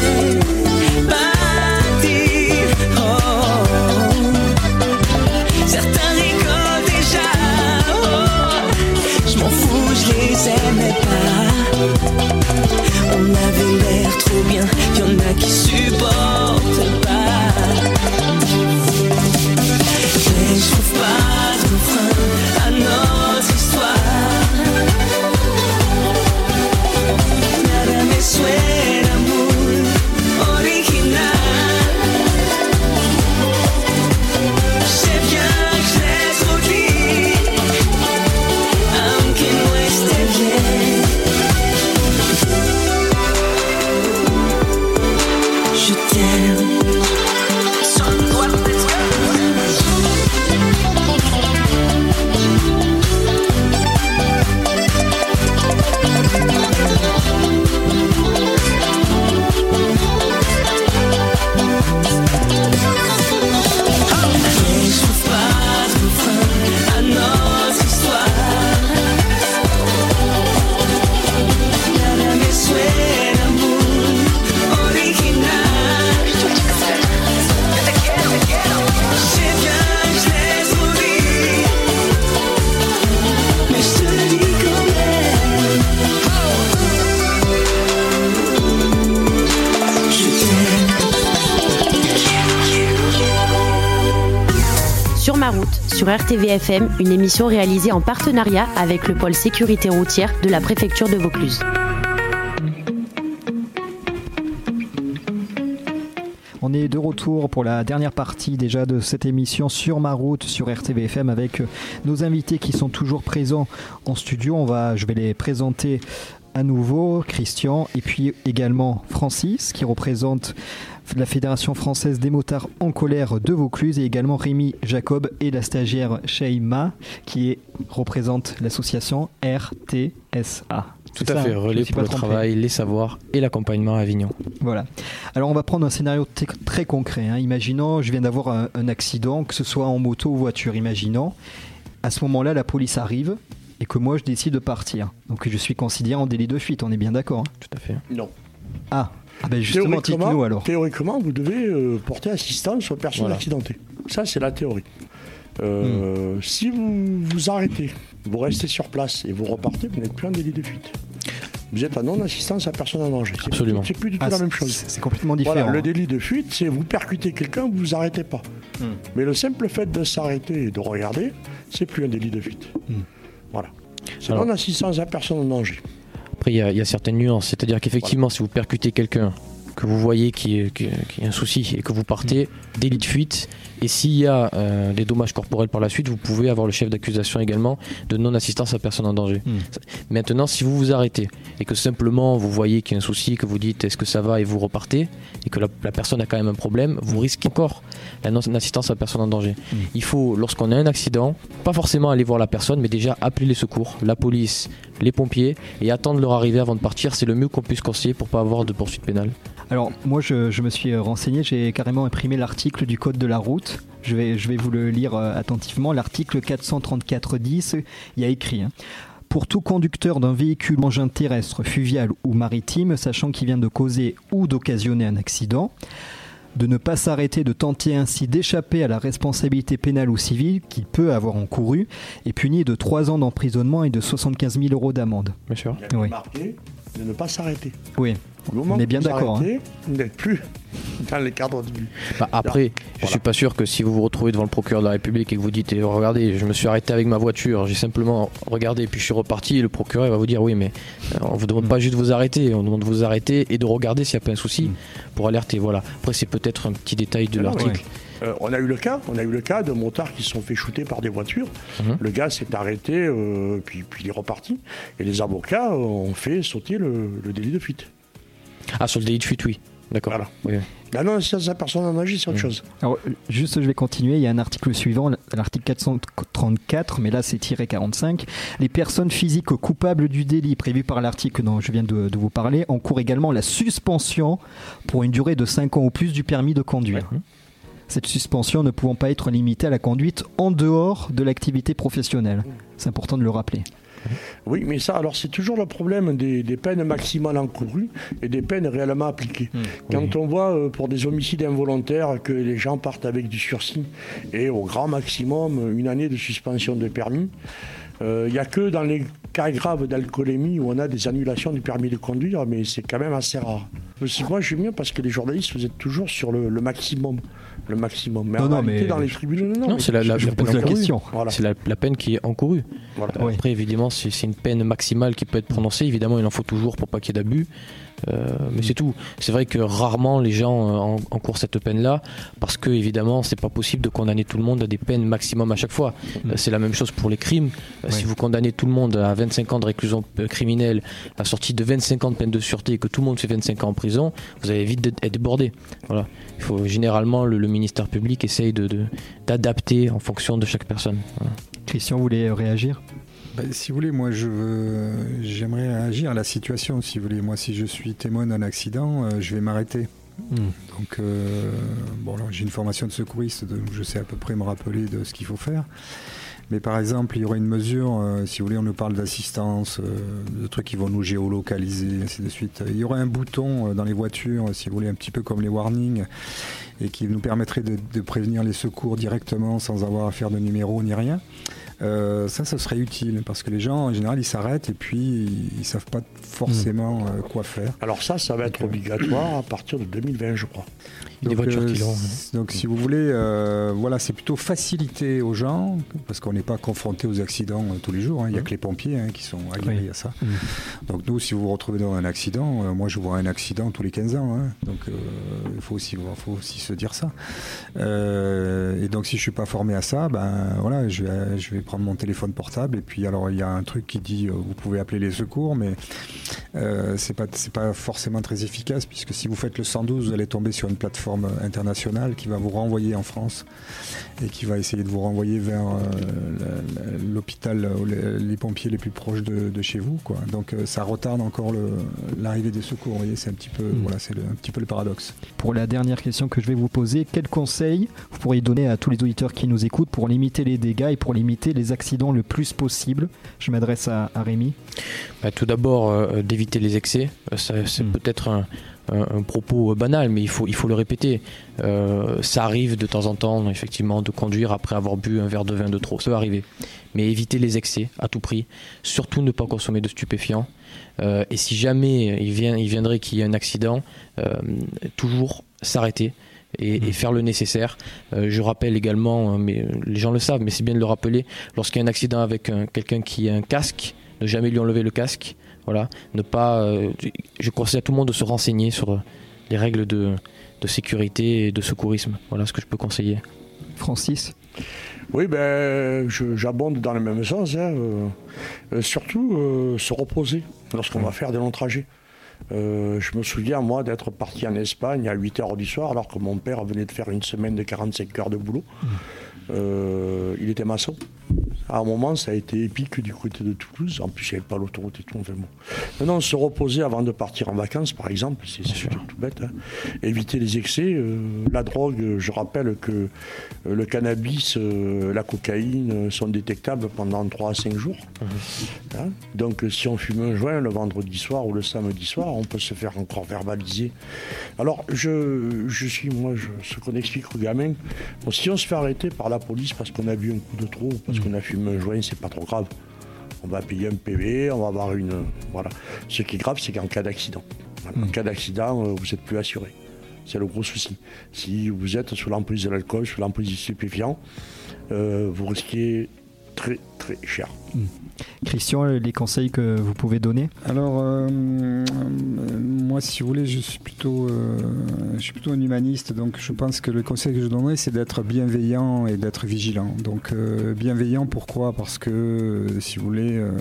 bâti. Oh, certains rigolent déjà. Oh, je m'en fous, je les aimais pas. On avait l'air trop bien, y'en a qui supportent pas. Mais je trouve pas de refrain à notre histoire. Nada me suena muy original. C'est bien que je laisse rôtir, aunque no esté bien. Je t'aime. Sur ma route, sur R T V F M, une émission réalisée en partenariat avec le pôle sécurité routière de la préfecture de Vaucluse. On est de retour pour la dernière partie déjà de cette émission Sur ma route sur R T V F M avec nos invités qui sont toujours présents en studio. On va, je vais les présenter à nouveau, Christian et puis également Francis qui représente de la Fédération française des motards en colère de Vaucluse, et également Rémi Jacob et la stagiaire Sheima qui est, représente l'association R T S A. Tout C'est à ça, fait, hein, relais je suis pour pas le trompé. travail, les savoirs et l'accompagnement à Avignon. Voilà. Alors on va prendre un scénario t- très concret. Hein. Imaginons, je viens d'avoir un, un accident, que ce soit en moto ou voiture. Imaginons, à ce moment-là, la police arrive et que moi je décide de partir. Donc je suis considéré en délit de fuite. On est bien d'accord. Hein. Tout à fait. Non. Ah, ah ben justement, dites-nous alors. Théoriquement, vous devez euh, porter assistance aux personnes Voilà. accidentées. Ça, c'est la théorie. Euh, hmm. Si vous vous arrêtez, vous restez sur place et vous repartez, vous n'êtes plus en délit de fuite. Vous êtes en non-assistance à personne en danger. C'est Absolument. Plus, c'est plus du tout Ah, la c'est, même chose. C'est complètement différent. Voilà, le délit de fuite, c'est vous percutez quelqu'un, vous vous arrêtez pas. Hmm. Mais le simple fait de s'arrêter et de regarder, c'est plus un délit de fuite. Hmm. Voilà. C'est Alors, non-assistance à personne en danger. Après, il y, y a certaines nuances. C'est-à-dire qu'effectivement, voilà. si vous percutez quelqu'un, que vous voyez qu'il y, y a un souci et que vous partez, mmh. délit de fuite. Et s'il y a euh, des dommages corporels par la suite, vous pouvez avoir le chef d'accusation également de non-assistance à personne en danger. Mmh. Maintenant, si vous vous arrêtez et que simplement vous voyez qu'il y a un souci, que vous dites est-ce que ça va et vous repartez, et que la, la personne a quand même un problème, vous risquez encore la non-assistance à personne en danger. Mmh. Il faut, lorsqu'on a un accident, pas forcément aller voir la personne, mais déjà appeler les secours, la police, les pompiers, et attendre leur arrivée avant de partir. C'est le mieux qu'on puisse conseiller pour ne pas avoir de poursuite pénale. Alors moi je, je me suis renseigné, j'ai carrément imprimé l'article du code de la route, je vais, je vais vous le lire euh, attentivement, l'article quatre cent trente-quatre dix, il y a écrit hein. Pour tout conducteur d'un véhicule ou engin terrestre, fluvial ou maritime, sachant qu'il vient de causer ou d'occasionner un accident, de ne pas s'arrêter, de tenter ainsi d'échapper à la responsabilité pénale ou civile qu'il peut avoir encourue, est puni de trois ans d'emprisonnement et de soixante-quinze mille euros d'amende. Bien sûr. Il y a oui. marqué de ne pas s'arrêter. Oui. On est bien d'accord. Hein. Vous n'êtes plus dans les cadres du. Bah après, Alors, je voilà. suis pas sûr que si vous vous retrouvez devant le procureur de la République et que vous dites eh, regardez, je me suis arrêté avec ma voiture, j'ai simplement regardé puis je suis reparti, le procureur va vous dire oui, mais on vous demande mmh. pas juste de vous arrêter, on demande de vous arrêter et de regarder s'il n'y a pas un souci mmh. pour alerter. Voilà. Après, c'est peut-être un petit détail de ah l'article. Ouais. Euh, on a eu le cas, on a eu le cas de motards qui se sont fait shooter par des voitures. Mmh. Le gars s'est arrêté, euh, puis, puis il est reparti. Et les avocats ont fait sauter le, le délit de fuite. Ah, sur le délit de fuite, oui. D'accord. Voilà. Oui. Ah non, si la personne en danger, c'est autre mmh. chose. Alors, juste, je vais continuer. Il y a un article suivant, l'article quatre cent trente-quatre, mais là, c'est tiré quarante-cinq. Les personnes physiques coupables du délit prévu par l'article dont je viens de, de vous parler encourent également la suspension pour une durée de cinq ans ou plus du permis de conduire. Mmh. Cette suspension ne pouvant pas être limitée à la conduite en dehors de l'activité professionnelle. C'est important de le rappeler. Oui, mais ça, alors c'est toujours le problème des, des peines maximales encourues et des peines réellement appliquées. Mmh, Quand oui. on voit euh, pour des homicides involontaires que les gens partent avec du sursis et au grand maximum une année de suspension de permis, il euh, n'y a que dans les cas graves d'alcoolémie où on a des annulations du permis de conduire, mais c'est quand même assez rare. Moi, je suis mieux parce que les journalistes, vous êtes toujours sur le, le maximum. Le maximum. Mais non, en non, réalité, mais dans les tribunaux, non. Non, c'est la, la, je la, pose la question. Voilà. C'est la, la peine qui est encourue. Voilà. Euh, oui. Après, évidemment, c'est, c'est une peine maximale qui peut être prononcée. Évidemment, il en faut toujours pour pas qu'il y ait d'abus. Euh, mais mmh. c'est tout. C'est vrai que rarement les gens euh, encourent cette peine-là parce que évidemment c'est pas possible de condamner tout le monde à des peines maximum à chaque fois. Mmh. Euh, c'est la même chose pour les crimes. Euh, oui. Si vous condamnez tout le monde à vingt-cinq ans de réclusion criminelle, assorti de vingt-cinq ans de peine de sûreté et que tout le monde fait vingt-cinq ans en prison, vous allez vite être débordé. Voilà. Il faut généralement le, le ministère public essaye de, de, d'adapter en fonction de chaque personne. Voilà. Christian, vous voulez réagir ? Bah, si vous voulez, moi je veux, j'aimerais réagir à la situation. Si vous voulez, moi si je suis témoin d'un accident, euh, je vais m'arrêter. Mmh. Donc euh, bon, alors, j'ai une formation de secouriste, donc je sais à peu près me rappeler de ce qu'il faut faire. Mais par exemple, il y aurait une mesure, euh, si vous voulez, on nous parle d'assistance, euh, de trucs qui vont nous géolocaliser, ainsi de suite. Il y aurait un bouton euh, dans les voitures, si vous voulez, un petit peu comme les warnings, et qui nous permettrait de, de prévenir les secours directement sans avoir à faire de numéro ni rien. Euh, ça, ça serait utile parce que les gens, en général, ils s'arrêtent et puis ils ne savent pas forcément euh, quoi faire. Alors ça, ça va être donc, obligatoire à partir de deux mille vingt, je crois. Donc, des voitures euh, qui l'ont. Donc, si vous voulez, euh, voilà, c'est plutôt faciliter aux gens parce qu'on n'est pas confronté aux accidents euh, tous les jours. Hein. Il n'y a mmh. que les pompiers hein, qui sont aguerris oui. à ça. Mmh. Donc nous, si vous vous retrouvez dans un accident, euh, moi je vois un accident tous les quinze ans. Hein. Donc il euh, faut aussi, faut aussi se dire ça. Euh, et donc si je suis pas formé à ça, ben voilà, je vais, je vais prendre prendre mon téléphone portable et puis alors il y a un truc qui dit euh, vous pouvez appeler les secours, mais euh, c'est pas c'est pas forcément très efficace puisque si vous faites le cent douze, vous allez tomber sur une plateforme internationale qui va vous renvoyer en France et qui va essayer de vous renvoyer vers euh, l'hôpital, les pompiers les plus proches de, de chez vous, quoi. Donc euh, ça retarde encore le, l'arrivée des secours. Vous voyez, c'est un petit peu, mmh. voilà, c'est le, un petit peu le paradoxe. Pour la dernière question que je vais vous poser, quels conseils vous pourriez donner à tous les auditeurs qui nous écoutent pour limiter les dégâts et pour limiter les accidents le plus possible? Je m'adresse à, à Rémi. Bah, tout d'abord, euh, d'éviter les excès. Ça, c'est mmh. peut-être un, un, un propos banal, mais il faut, il faut le répéter. Euh, ça arrive de temps en temps, effectivement, de conduire après avoir bu un verre de vin de trop. Ça peut arriver. Mais éviter les excès à tout prix. Surtout ne pas consommer de stupéfiants. Euh, et si jamais il, vient, il viendrait qu'il y ait un accident, euh, toujours s'arrêter et, mmh. et faire le nécessaire. Euh, je rappelle également, mais les gens le savent, mais c'est bien de le rappeler, lorsqu'il y a un accident avec un, quelqu'un qui a un casque, ne jamais lui enlever le casque. Voilà, ne pas. Euh, je conseille à tout le monde de se renseigner sur les règles de, de sécurité et de secourisme. Voilà ce que je peux conseiller. Francis? Oui, ben, je, j'abonde dans le même sens. Hein, euh, euh, surtout, euh, se reposer lorsqu'on mmh. va faire des longs trajets. Euh, je me souviens, moi, d'être parti en Espagne à huit heures du soir, alors que mon père venait de faire une semaine de quarante-cinq heures de boulot. Mmh. Euh, il était maçon. À un moment, ça a été épique du côté de Toulouse. En plus, il n'y avait pas l'autoroute et tout. Enfin, bon. Maintenant, se reposer avant de partir en vacances, par exemple, c'est, c'est tout, tout bête. Hein. Éviter les excès. Euh, la drogue, je rappelle que euh, le cannabis, euh, la cocaïne euh, sont détectables pendant trois à cinq jours. Mmh. Hein. Donc, si on fume un joint le vendredi soir ou le samedi soir, on peut se faire encore verbaliser. Alors, je, je suis, moi, je, ce qu'on explique aux gamins, bon, si on se fait arrêter par la police parce qu'on a bu un coup de trop, parce mmh. qu'on a fumé un joint, c'est pas trop grave. On va payer un P V, on va avoir une... Voilà. Ce qui est grave, c'est qu'en cas d'accident. Voilà. Mmh. En cas d'accident, vous n'êtes plus assuré. C'est le gros souci. Si vous êtes sous l'emprise de l'alcool, sous l'emprise du stupéfiant, euh, vous risquez très très cher. Mmh. Christian, les conseils que vous pouvez donner? Alors, euh, euh, moi, si vous voulez, je suis plutôt, euh, je suis plutôt un humaniste, donc je pense que le conseil que je donnerais, c'est d'être bienveillant et d'être vigilant. Donc, euh, bienveillant, pourquoi? Parce que, euh, si vous voulez, euh,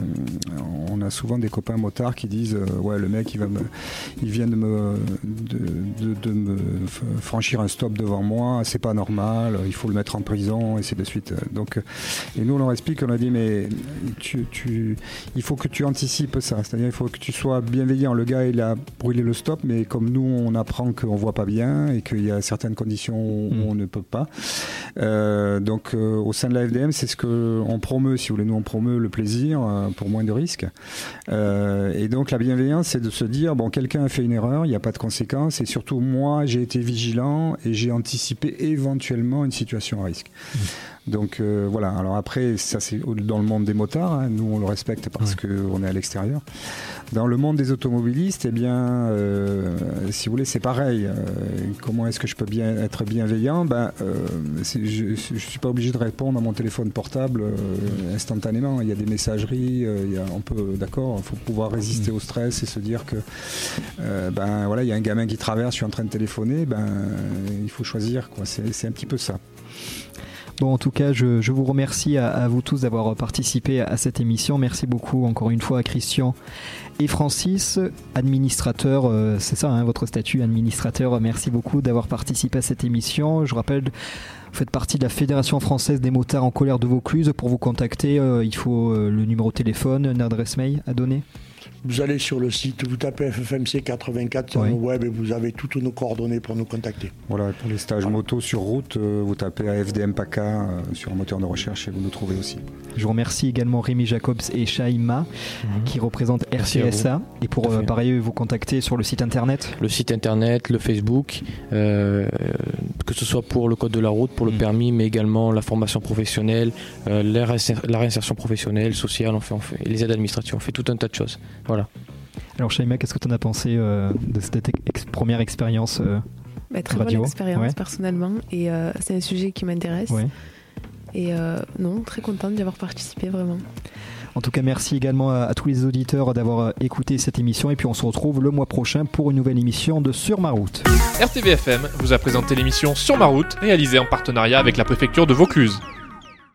on a souvent des copains motards qui disent, euh, ouais, le mec, il va me, il vient de me, de, de, de me franchir un stop devant moi, c'est pas normal, il faut le mettre en prison, et ainsi de suite. Donc, et nous, on leur explique, on a dit, mais tu, tu, il faut que tu anticipes ça, c'est-à-dire il faut que tu sois bienveillant. Le gars, il a brûlé le stop, mais comme nous, on apprend qu'on voit pas bien et qu'il y a certaines conditions où mmh. on ne peut pas. Euh, donc, euh, au sein de la F D M, c'est ce qu'on promeut, si vous voulez. Nous, on promeut le plaisir euh, pour moins de risques. Euh, et donc, la bienveillance, c'est de se dire, bon, quelqu'un a fait une erreur, il n'y a pas de conséquences, et surtout, moi, j'ai été vigilant et j'ai anticipé éventuellement une situation à risque. Mmh. Donc euh, voilà, alors après, ça c'est dans le monde des motards, hein. Nous on le respecte parce ouais. qu'on est à l'extérieur. Dans le monde des automobilistes, eh bien, euh, si vous voulez, c'est pareil. Euh, comment est-ce que je peux bien être bienveillant? Ben, euh, c'est, je ne suis pas obligé de répondre à mon téléphone portable euh, instantanément. Il y a des messageries, euh, il y a, on peut, d'accord, il faut pouvoir résister mmh. au stress et se dire que euh, ben, voilà, il y a un gamin qui traverse, je suis en train de téléphoner, ben, il faut choisir, quoi. C'est, c'est un petit peu ça. Bon, en tout cas, je, je vous remercie à, à vous tous d'avoir participé à cette émission. Merci beaucoup encore une fois à Christian et Francis, administrateur, euh, c'est ça hein, votre statut, administrateur. Merci beaucoup d'avoir participé à cette émission. Je rappelle, vous faites partie de la Fédération française des motards en colère de Vaucluse. Pour vous contacter, euh, il faut euh, le numéro de téléphone, une adresse mail à donner. Vous allez sur le site, vous tapez F F M C quatre-vingt-quatre sur oui. le web et vous avez toutes nos coordonnées pour nous contacter. Voilà, pour les stages voilà. moto sur route, euh, vous tapez A F D M PACA euh, sur un moteur de recherche et vous nous trouvez aussi. Je vous remercie également Rémi Jacobs et Shaima mmh. qui représentent R C S A. Et pour euh, pareil, vous contacter sur le site internet. Le site internet, le Facebook, euh, que ce soit pour le code de la route, pour le mmh. permis, mais également la formation professionnelle, euh, la, réinser- la réinsertion professionnelle, sociale, on fait, on fait, les aides administratives, on fait tout un tas de choses. Voilà. Alors Shaima, qu'est-ce que tu en as pensé euh, de cette ex- première expérience euh, bah, Très radio. bonne expérience ouais. personnellement et euh, c'est un sujet qui m'intéresse ouais. et euh, non, très contente d'y avoir participé vraiment. En tout cas, merci également à, à tous les auditeurs d'avoir écouté cette émission et puis on se retrouve le mois prochain pour une nouvelle émission de Sur ma route. R T V F M vous a présenté l'émission Sur ma route réalisée en partenariat avec la préfecture de Vaucluse.